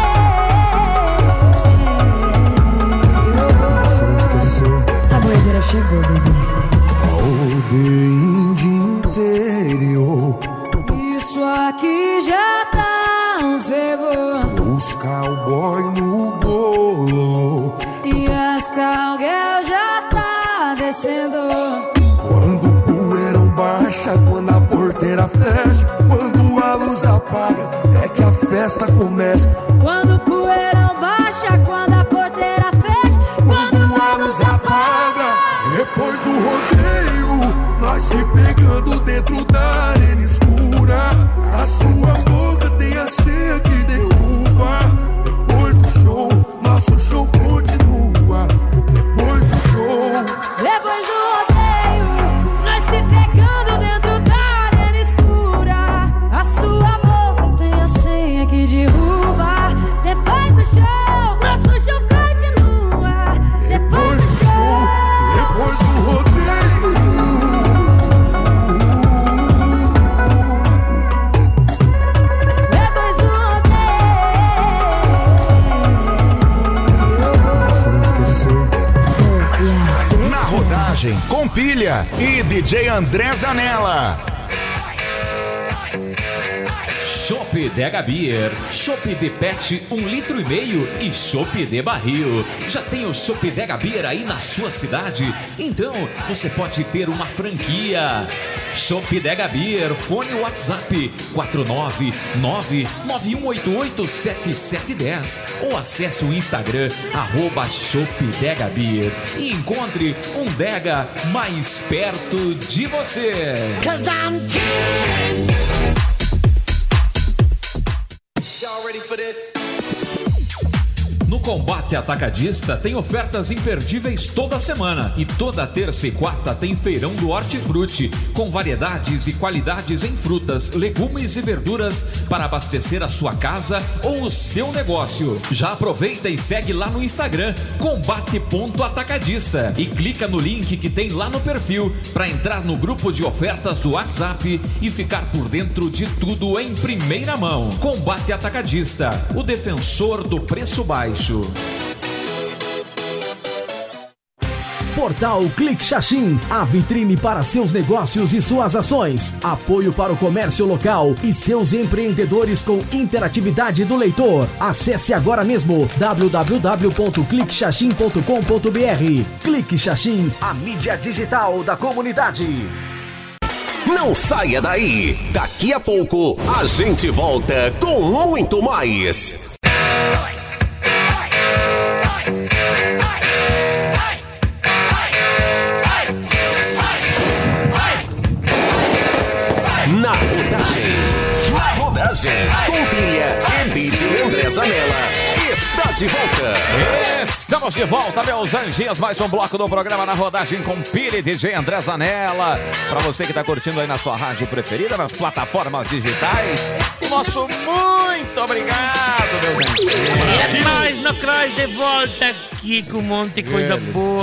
[SPEAKER 5] rodeio,
[SPEAKER 10] Se não esquecer,
[SPEAKER 5] a boiadeira chegou, bebê.
[SPEAKER 10] rodeio de interior,
[SPEAKER 5] Isso aqui já tá um fervor.
[SPEAKER 10] os cowboy no bolo.
[SPEAKER 5] E as cowgirl já tá descendo.
[SPEAKER 10] Quando o poeirão baixa, quando a porteira fecha, quando a luz apaga, é que a festa começa.
[SPEAKER 5] Quando o poeirão baixa, quando a porteira fecha,
[SPEAKER 10] Quando a luz apaga, depois do rodeio, nós se pegando dentro da arena escura. A sua boca tem a senha que derruba. Depois do show, nosso show continua. Depois do show,
[SPEAKER 5] depois do rodeio, nós se pegando dentro da arena escura. A sua boca tem a senha que derruba. Depois do show, nosso show continua.
[SPEAKER 10] depois do show, depois do rodeio.
[SPEAKER 5] Depois do rodeio,
[SPEAKER 10] Se não esquecer,
[SPEAKER 12] Na rodagem com pilha e D J André Zanella.
[SPEAKER 3] Chopp Dega Beer, Chopp de Pet um litro e meio e Chopp de barril. Já tem o Chopp Dega Beer aí na sua cidade? Então você pode ter uma franquia. Chopp Dega Beer, fone WhatsApp quatro nove nove nove um oito oito sete sete um zero ou acesse o Instagram arroba Chopp Dega Beer e encontre um Dega mais perto de você.
[SPEAKER 14] Cause I'm
[SPEAKER 3] No Combate Atacadista tem ofertas imperdíveis toda semana e toda terça e quarta tem feirão do Hortifruti com variedades e qualidades em frutas, legumes e verduras para abastecer a sua casa ou o seu negócio. Já aproveita e segue lá no Instagram combate ponto atacadista e clica no link que tem lá no perfil para entrar no grupo de ofertas do WhatsApp e ficar por dentro de tudo em primeira mão. Combate Atacadista, o defensor do preço baixo.
[SPEAKER 16] Portal Clique Xaxim, a vitrine para seus negócios e suas ações. Apoio para o comércio local e seus empreendedores com interatividade do leitor. Acesse agora mesmo w w w ponto clique xaxim ponto com ponto b r. Clique Xaxim, a mídia digital da comunidade.
[SPEAKER 11] Não saia daí. Daqui a pouco a gente volta com muito mais. Na rodagem, na rodagem, com pilha e D J André Zanella está de volta.
[SPEAKER 3] Estamos de volta, meus anjinhos. Mais um bloco do programa Na Rodagem com pilha e D J André Zanella. Pra você que tá curtindo aí na sua rádio preferida, nas plataformas digitais. O nosso muito obrigado, meus anjinhos.
[SPEAKER 2] É nóis, no Cross, de volta aqui com um monte de coisa boa.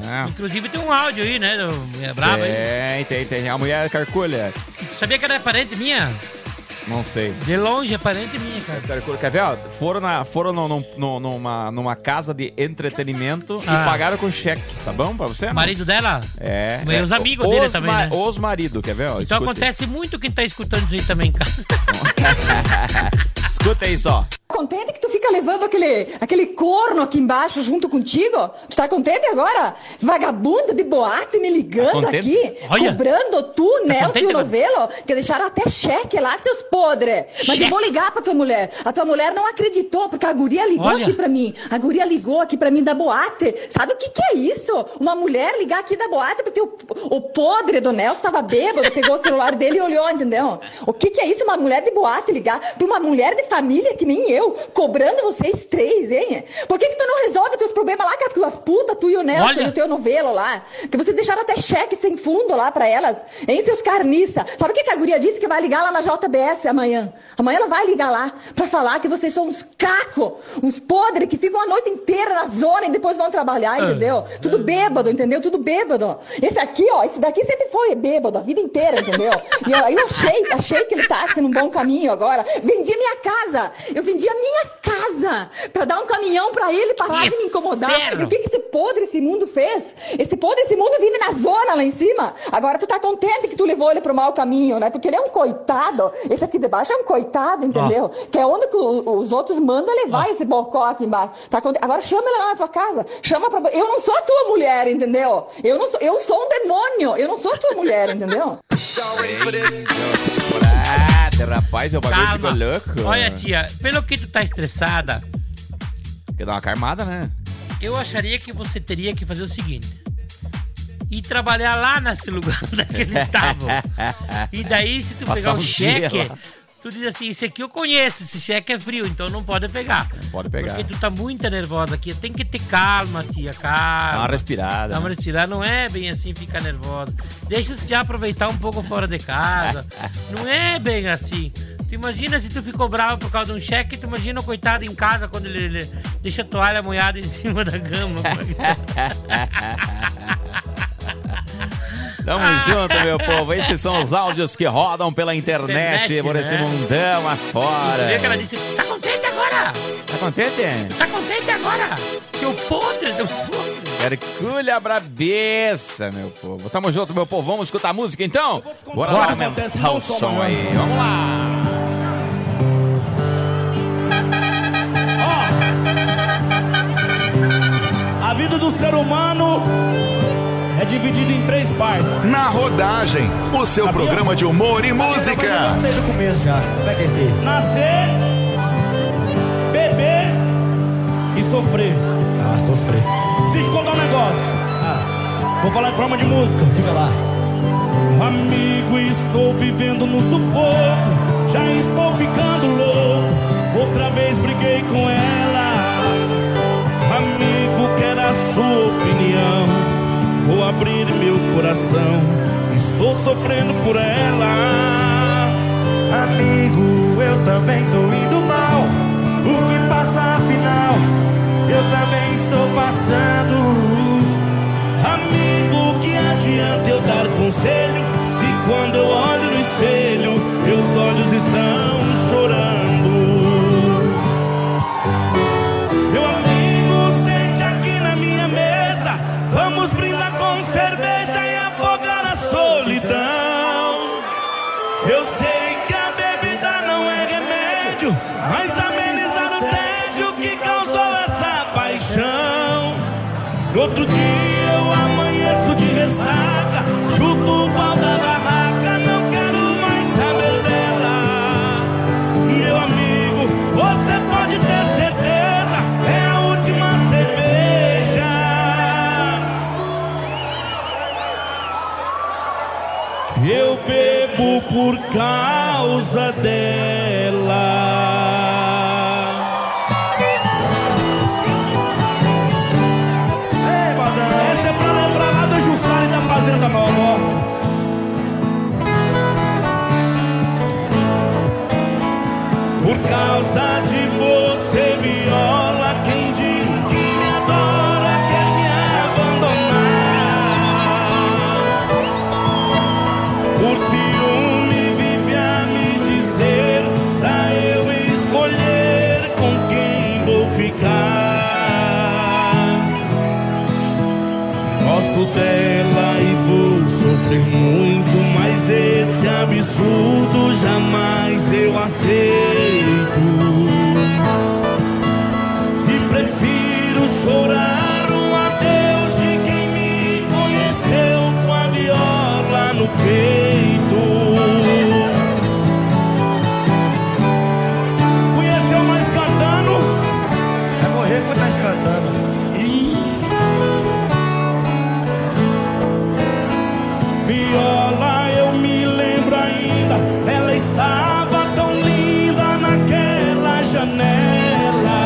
[SPEAKER 3] É.
[SPEAKER 2] Inclusive tem um áudio aí, né? É brava aí.
[SPEAKER 3] Tem, tem, tem. A mulher carculha.
[SPEAKER 2] Sabia que ela é parente minha?
[SPEAKER 3] Não sei.
[SPEAKER 2] De longe é parente minha, cara.
[SPEAKER 3] Quer ver, ó? Foram, na, foram no, no, no, numa, numa casa de entretenimento
[SPEAKER 2] Ah.
[SPEAKER 3] e pagaram com cheque. Tá bom pra você?
[SPEAKER 2] O marido dela?
[SPEAKER 3] É.
[SPEAKER 2] E
[SPEAKER 3] é.
[SPEAKER 2] os amigos
[SPEAKER 3] os
[SPEAKER 2] dele também,
[SPEAKER 3] ma-
[SPEAKER 2] né?
[SPEAKER 3] Os maridos, quer ver? Ó,
[SPEAKER 2] Então
[SPEAKER 3] escute.
[SPEAKER 2] acontece muito quem tá escutando isso aí também em casa.
[SPEAKER 3] Escuta aí só.
[SPEAKER 17] Contente que tu fica levando aquele, aquele corno aqui embaixo junto contigo? Tu tá contente agora? Vagabunda de boate me ligando
[SPEAKER 2] Tá contente?
[SPEAKER 17] aqui,
[SPEAKER 2] Olha.
[SPEAKER 17] cobrando tu,
[SPEAKER 2] Tá
[SPEAKER 17] Nelson
[SPEAKER 2] contente
[SPEAKER 17] e o
[SPEAKER 2] agora?
[SPEAKER 17] Novelo, que deixaram até cheque lá, seus podres. Mas
[SPEAKER 2] Cheque?
[SPEAKER 17] eu vou ligar pra tua mulher. A tua mulher não acreditou, porque a guria ligou
[SPEAKER 2] Olha.
[SPEAKER 17] aqui pra mim. A guria ligou aqui pra mim da boate. Sabe o que que é isso? Uma mulher ligar aqui da boate porque o, o podre do Nelson tava bêbado, pegou o celular dele e olhou, entendeu? O que que é isso? Uma mulher de boate ligar pra uma mulher de família que nem eu, cobrando vocês três, hein? Por que que tu não resolve teus problemas lá com as tuas putas, tu e o Nelson
[SPEAKER 2] Olha.
[SPEAKER 17] e o teu Novelo lá? Que vocês deixaram até cheque sem fundo lá pra elas, hein, seus carniça? Sabe o que que a guria disse? Que vai ligar lá na J B S amanhã. Amanhã ela vai ligar lá pra falar que vocês são uns cacos, uns podres que ficam a noite inteira na zona e depois vão trabalhar, entendeu? Tudo bêbado, entendeu? Tudo bêbado. Esse aqui, ó, esse daqui sempre foi bêbado a vida inteira, entendeu? E eu, eu achei, achei que ele tá assim num bom caminho agora. Vendi minha casa. Eu vendi a minha casa pra dar um caminhão pra ele parar
[SPEAKER 2] Que
[SPEAKER 17] de me incomodar.
[SPEAKER 2] inferno.
[SPEAKER 17] E o que que esse podre, esse mundo fez? Esse podre, esse mundo vive na zona lá em cima. Agora tu tá contente que tu levou ele pro mau caminho, né? Porque ele é um coitado. Esse aqui de baixo é um coitado, entendeu? Que é onde que o- os outros mandam levar esse bocó aqui embaixo. Tá conte- Agora chama ele lá na tua casa. Chama pra... Eu não sou a tua mulher, entendeu? Eu não sou... Eu sou um demônio. Eu não sou a tua mulher, entendeu?
[SPEAKER 3] Ah, rapaz, o bagulho ficou
[SPEAKER 2] Calma.
[SPEAKER 3] louco.
[SPEAKER 2] Olha, tia, pelo que tu tá estressada,
[SPEAKER 3] Quer dar uma carmada, né?
[SPEAKER 2] eu acharia que você teria que fazer o seguinte: ir trabalhar lá nesse lugar onde que eles estavam. E daí, se tu
[SPEAKER 3] Passar
[SPEAKER 2] pegar o
[SPEAKER 3] um dia
[SPEAKER 2] cheque,
[SPEAKER 3] lá.
[SPEAKER 2] tu diz assim: esse aqui eu conheço, esse cheque é frio, então não pode pegar.
[SPEAKER 3] Não pode pegar.
[SPEAKER 2] Porque tu tá muito nervosa aqui. Tem que ter calma, tia, calma.
[SPEAKER 3] Dá uma respirada.
[SPEAKER 2] Dá uma
[SPEAKER 3] né?
[SPEAKER 2] respirada, não é bem assim ficar nervosa. Deixa os já aproveitar um pouco fora de casa. Não é bem assim. Tu imagina se tu ficou bravo por causa de um cheque, tu imagina o coitado em casa quando ele, ele deixa a toalha molhada em cima da cama.
[SPEAKER 3] Tamo junto, meu povo. Esses são os áudios que rodam pela internet,
[SPEAKER 2] Internet,
[SPEAKER 3] por esse
[SPEAKER 2] né?
[SPEAKER 3] mundão afora.
[SPEAKER 2] Você viu que ela disse: tá contente agora?
[SPEAKER 3] Tá contente?
[SPEAKER 2] Tá contente agora? Que o podre, teu podre.
[SPEAKER 3] Hercúlea brabeça, meu povo. Tamo junto, meu povo. Vamos escutar a música, então? Bora lá, aumentar o som aí. Vamos lá.
[SPEAKER 6] A vida do ser humano é dividida em três partes.
[SPEAKER 12] Na Rodagem, o seu
[SPEAKER 6] Sabia?
[SPEAKER 12] programa de humor e
[SPEAKER 6] Eu
[SPEAKER 12] música.
[SPEAKER 6] gostei do começo já. Como é que é esse? Nascer, beber e sofrer. Ah, sofrer. Preciso te contar um negócio. Ah, vou falar em forma de música. Diga lá. Amigo, estou vivendo no sufoco. Já estou ficando louco. Outra vez briguei com ela. Amigo, quero a sua opinião. Vou abrir meu coração. Estou sofrendo por ela. Amigo, eu também tô indo mal. O que passa afinal? Eu também estou passando. Amigo, que adianta eu dar conselho se quando eu olho no espelho meus olhos estão chorando? Meu amigo, sente aqui na minha mesa. Vamos brindar com cerveja e afogar a solidão. Eu sei que a bebida não é remédio, mas amenizar o tédio que causou essa paixão. No outro dia eu amanheço de ressaca, chuto o pau da barraca, não quero mais saber dela. Meu amigo, você pode ter certeza, é a última cerveja. Eu bebo por causa dela. Essa é pra lembrar lá do Jussara e da Fazenda Nova, ó. Por causa de você, viola, quem diz que me adora quer me abandonar. por ciúme vive a me dizer pra eu escolher com quem vou ficar. Gosto dela e vou sofrer muito, mas esse absurdo jamais eu aceito. E prefiro chorar o adeus de quem me conheceu com a viola no peito. Conheceu nós cantando?
[SPEAKER 18] Vai morrer quando nós cantando.
[SPEAKER 6] Viola, eu me lembro ainda, ela estava tão linda naquela janela.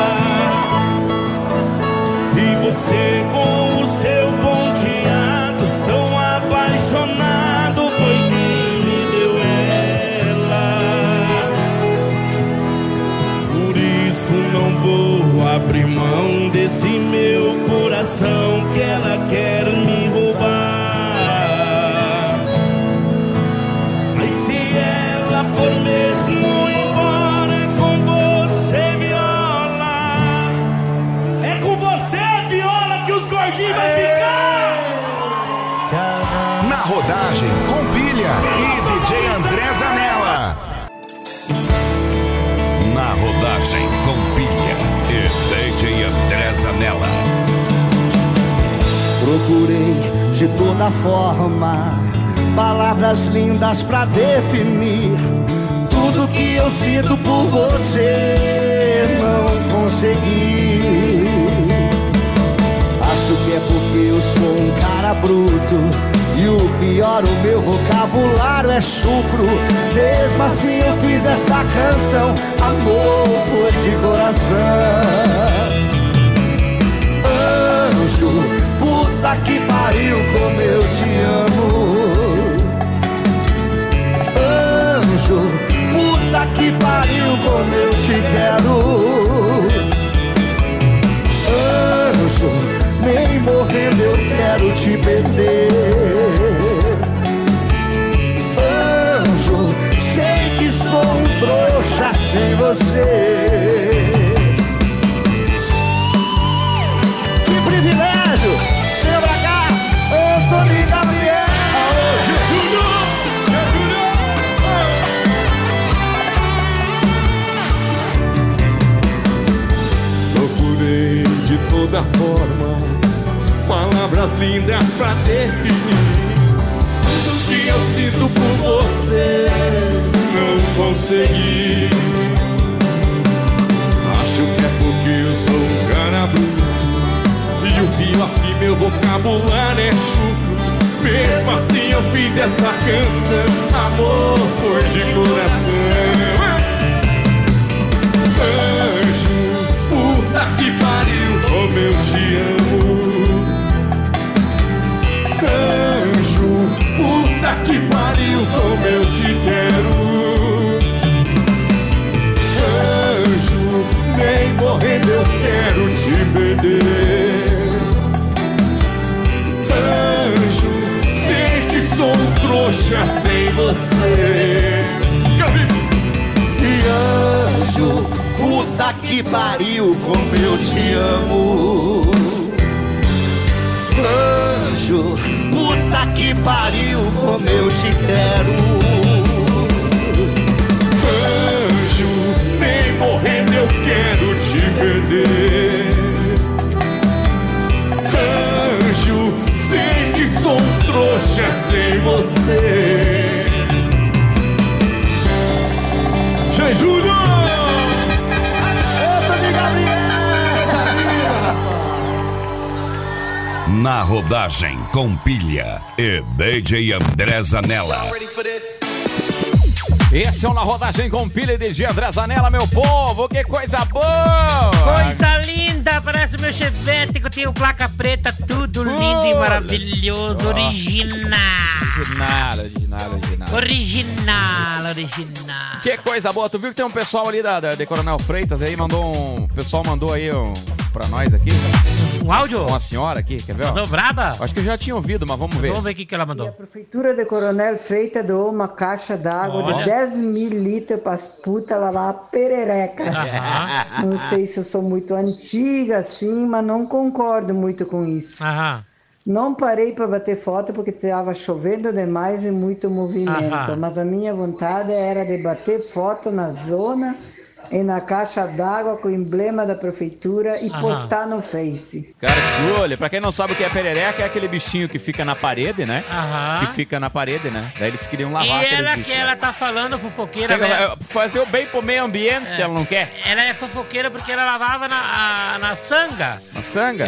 [SPEAKER 6] E você com o seu ponteado, tão apaixonado, foi quem me deu ela. Por isso não vou abrir mão desse meu coração que ela quer me roubar. For mesmo embora, é com você, viola. É com você, viola, que os gordinhos vai ficar.
[SPEAKER 12] Na rodagem, com Pilha e D J André Zanella.
[SPEAKER 11] Na rodagem, com Pilha e D J André Zanella.
[SPEAKER 19] Procurei de toda forma palavras lindas pra definir tudo que eu sinto por você, não consegui. Acho que é porque eu sou um cara bruto e o pior, o meu vocabulário é chucro. Mesmo assim eu fiz essa canção, amor foi de coração. Anjo, puta que pariu, como eu te amo. Anjo, puta que pariu, como eu te quero. Anjo, nem morrendo eu quero te perder. Anjo, sei que sou um trouxa sem você. Que privilégio, seu pra cá, Antônio Gabriel. Aô, Júnior.
[SPEAKER 6] Procurei de toda forma palavras lindas pra definir tudo que eu sinto por você, não consegui. Acho que é porque eu sou um cara bruto e o pior que meu vocabulário é chucro. Mesmo assim eu fiz essa canção, amor foi de coração. Anjo, puta que pariu, como eu te amo. Anjo, puta que pariu, como eu te quero. Anjo, nem morrendo eu quero te perder. Anjo, sei que sou um trouxa sem você.
[SPEAKER 19] E anjo, puta que pariu, como eu te amo. Anjo, puta que pariu, como eu te quero.
[SPEAKER 6] Anjo, nem morrendo eu quero te perder. Anjo, sei que sou um trouxa sem você. Jay Júnior!
[SPEAKER 11] Na rodagem, com Pilha e D J André Zanella.
[SPEAKER 3] Esse é o Na Rodagem com Pilha e D J André Zanella, meu povo, que coisa boa!
[SPEAKER 2] Coisa linda, parece o meu Chevette que eu tenho placa preta, tudo lindo e maravilhoso,
[SPEAKER 3] só.
[SPEAKER 2] original.
[SPEAKER 3] Original, original, original.
[SPEAKER 2] Original, original.
[SPEAKER 3] Que coisa boa, tu viu que tem um pessoal ali da, da de Coronel Freitas aí, mandou um... O pessoal mandou aí um... pra nós aqui.
[SPEAKER 2] Um áudio?
[SPEAKER 3] Uma senhora aqui, quer ver?
[SPEAKER 2] Mandou braba?
[SPEAKER 3] Acho que eu já tinha ouvido, mas vamos ver.
[SPEAKER 2] Vamos ver o que, que ela mandou.
[SPEAKER 20] A Prefeitura de Coronel Freitas doou uma caixa d'água
[SPEAKER 2] Olha.
[SPEAKER 20] de dez mil litros para as putas lavar a perereca.
[SPEAKER 2] Aham.
[SPEAKER 20] Não sei se eu sou muito antiga assim, mas não concordo muito com isso.
[SPEAKER 2] Aham.
[SPEAKER 20] Não parei para bater foto porque estava chovendo demais e muito movimento.
[SPEAKER 2] Aham.
[SPEAKER 20] Mas a minha vontade era de bater foto na zona e na caixa d'água com o emblema da prefeitura e
[SPEAKER 3] Aham.
[SPEAKER 20] postar no Face.
[SPEAKER 3] Cara, que olha, pra quem não sabe o que é perereca, é aquele bichinho que fica na parede, né?
[SPEAKER 2] Aham.
[SPEAKER 3] Que fica na parede, né? Daí eles queriam lavar
[SPEAKER 2] E
[SPEAKER 3] aqueles
[SPEAKER 2] ela
[SPEAKER 3] bichos.
[SPEAKER 2] que ela tá falando, fofoqueira,
[SPEAKER 3] Quer-
[SPEAKER 2] velho.
[SPEAKER 3] fazer o bem pro meio ambiente,
[SPEAKER 2] É.
[SPEAKER 3] ela não quer?
[SPEAKER 2] Ela é fofoqueira porque ela lavava na, a- na sanga.
[SPEAKER 3] Na sanga?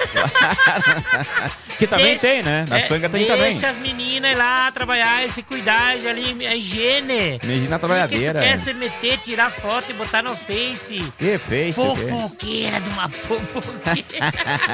[SPEAKER 3] Que também
[SPEAKER 2] Deixa-
[SPEAKER 3] tem, né? Na
[SPEAKER 2] é,
[SPEAKER 3] sanga tem também.
[SPEAKER 2] Deixa as meninas ir lá trabalhar e se cuidar de ali, a higiene.
[SPEAKER 3] Imagina a trabalhadeira.
[SPEAKER 2] Porque tu quer se meter, tirar foto e botar no Face.
[SPEAKER 3] Que Face, o quê?
[SPEAKER 2] Fofoqueira de uma fofoqueira.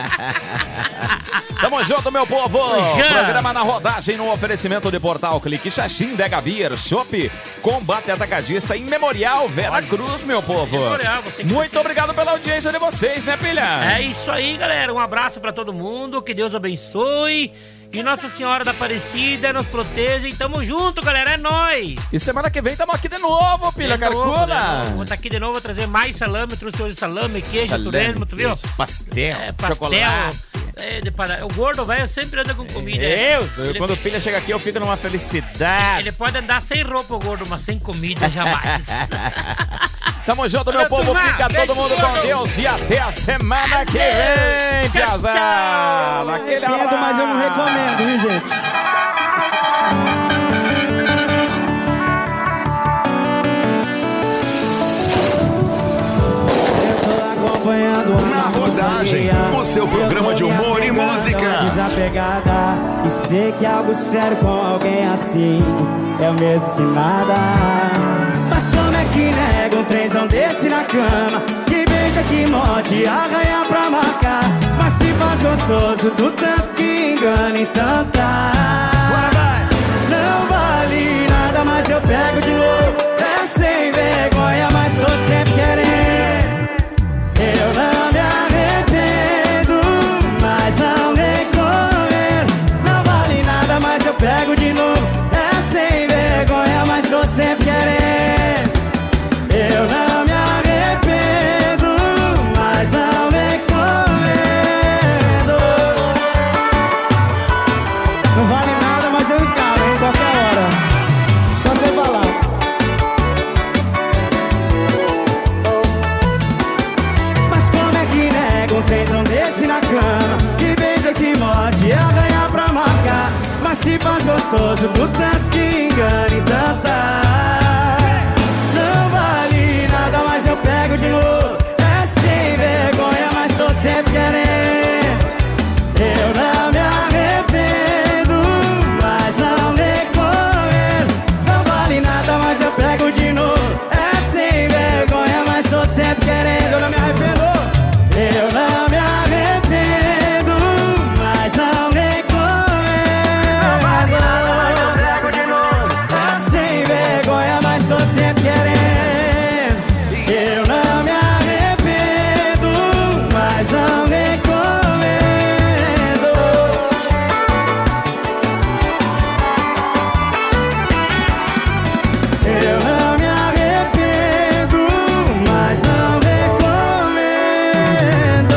[SPEAKER 3] Tamo junto, meu povo!
[SPEAKER 2] Já.
[SPEAKER 3] Programa na rodagem no oferecimento de Portal Clique, Xaxim, Dega Beer, Shop, Combate Atacadista em Memorial Vera Cruz, meu povo.
[SPEAKER 2] Memorial, você que
[SPEAKER 3] Muito obrigado pela audiência de vocês, né, pilha?
[SPEAKER 2] É isso aí, galera. Um abraço pra todo mundo. Que Deus abençoe. E Nossa Senhora da Aparecida nos proteja. E tamo junto, galera. É nóis.
[SPEAKER 3] E semana que vem tamo aqui de novo, pilha
[SPEAKER 2] De novo,
[SPEAKER 3] carcuna.
[SPEAKER 2] de novo. Vou estar aqui de novo, vou trazer mais salame. Trouxe hoje salame, queijo,
[SPEAKER 3] Salame,
[SPEAKER 2] tu mesmo, tu viu?
[SPEAKER 3] queijo, pastel,
[SPEAKER 2] É, pastel.
[SPEAKER 3] chocolate.
[SPEAKER 2] É, de para- O gordo, velho, sempre anda com comida.
[SPEAKER 3] Deus,
[SPEAKER 2] Ele-
[SPEAKER 3] quando o pilha chega aqui eu fico numa felicidade.
[SPEAKER 2] Ele pode andar sem roupa, o gordo, mas sem comida jamais.
[SPEAKER 3] Tamo junto, meu
[SPEAKER 2] Olha,
[SPEAKER 3] povo.
[SPEAKER 2] turma,
[SPEAKER 3] Fica
[SPEAKER 2] beijo,
[SPEAKER 3] todo mundo com
[SPEAKER 2] gordo.
[SPEAKER 3] Deus e até a semana que vem,
[SPEAKER 2] Tchau,
[SPEAKER 3] piazada.
[SPEAKER 2] tchau.
[SPEAKER 3] Aquele
[SPEAKER 18] Recomendo, mas eu não recomendo, viu, gente?
[SPEAKER 12] Na rodagem, o seu programa de humor e música.
[SPEAKER 19] Desapegada e sei que algo sério com alguém assim é o mesmo que nada. Mas como é que nega um trenzão desse na cama? Que beija, que morde, arranha pra marcar. Mas se faz gostoso do tanto que engana, então tá. Não vale nada, mas eu pego de novo. É sem vergonha, mas tô sempre querendo. Eu não me arrependo, mas não recomendo. Não vale nada, mas eu pego de novo. É sem vergonha, mas tô sempre querendo. Eu não me arrependo, mas não recomendo. Não vale nada, mas eu encaro em qualquer hora. Só você falar. Um trenzão desse na cama, que beija, que morde e arranha pra marcar. Mas se faz gostoso do tanto que engana, então tá. Não vale nada, mas eu pego de novo. É sem vergonha, mas tô sempre querendo. Eu não me arrependo, mas não recomendo. Não vale nada, mas eu pego de novo. É sem vergonha, mas tô sempre querendo. Eu não me arrependo. Eu não me arrependo, mas não recomendo. Não vale nada, mas eu pego de novo. É sem vergonha, mas tô sempre querendo. Eu não me arrependo, mas não recomendo. Eu não me arrependo, mas não recomendo.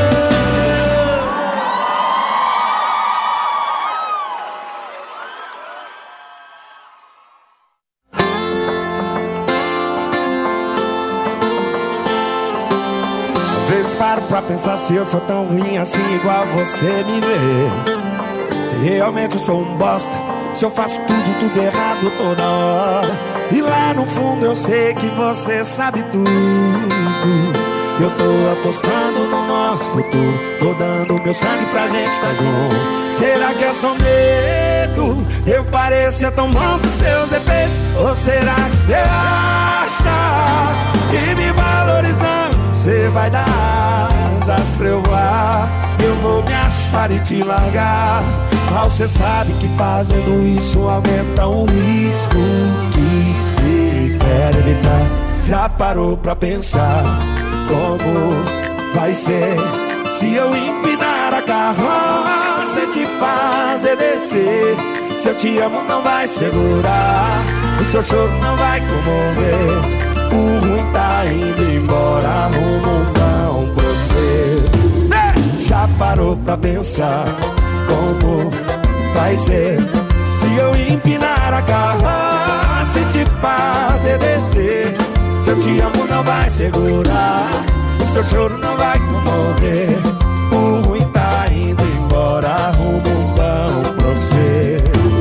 [SPEAKER 6] Às vezes paro pra pensar se eu sou tão ruim assim igual você me vê. Se realmente eu sou um bosta, se eu faço tudo, tudo errado toda hora. E lá no fundo eu sei que você sabe tudo. Eu tô apostando no nosso futuro, tô dando meu sangue pra gente estar junto. Será que é só medo? Eu parecia tão bom pros seus defeitos. Ou será que você acha que me valorizando você vai dar asas pra eu voar? Eu vou me achar e te largar. Mas você sabe que fazendo isso aumenta o risco que você quer evitar. Já parou pra pensar como vai ser Se eu empinar a carroça e te fazer descer, se eu te amo não vai segurar, o seu choro não vai comover. O ruim tá indo embora, arruma um não pra você. Já parou pra pensar como vai ser se eu empinar a carroça e te fazer descer? Se eu te amo não vai segurar, o seu choro não vai comover. O ruim tá indo embora, arruma um pão pra você.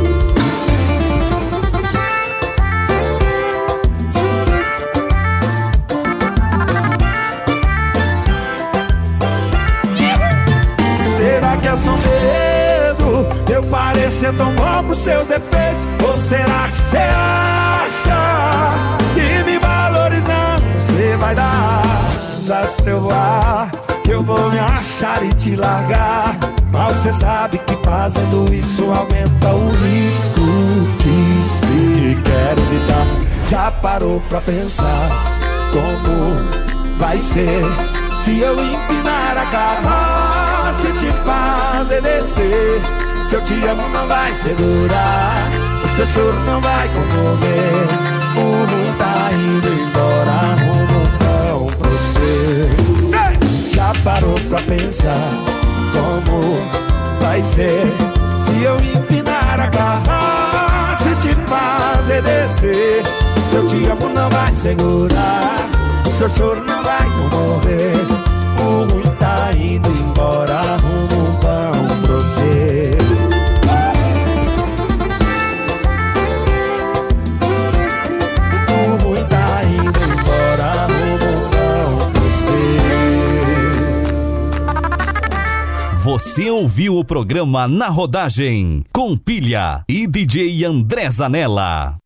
[SPEAKER 6] Será que é só medo eu parecer tão bom pros seus defeitos? Ou será que você acha que me valorizando você vai dar asas pra eu voar? Que eu vou me achar e te largar? Mas você sabe que fazendo isso aumenta o risco que se quer evitar. Já parou pra pensar como vai ser se eu empinar a carroça e te fazer descer? Se eu te amo não vai segurar, o seu choro não vai comover. O ruim tá indo embora, arruma um pão pra você. Já parou pra pensar como vai ser se eu empinar a carroça e te fazer descer? Se eu te amo não vai segurar, o seu choro não vai comover. O ruim tá indo embora, arruma um pão pra você. O ruim tá indo embora, arruma um pão pra você.
[SPEAKER 11] Você ouviu o programa Na Rodagem com Pilha e D J André Zanella.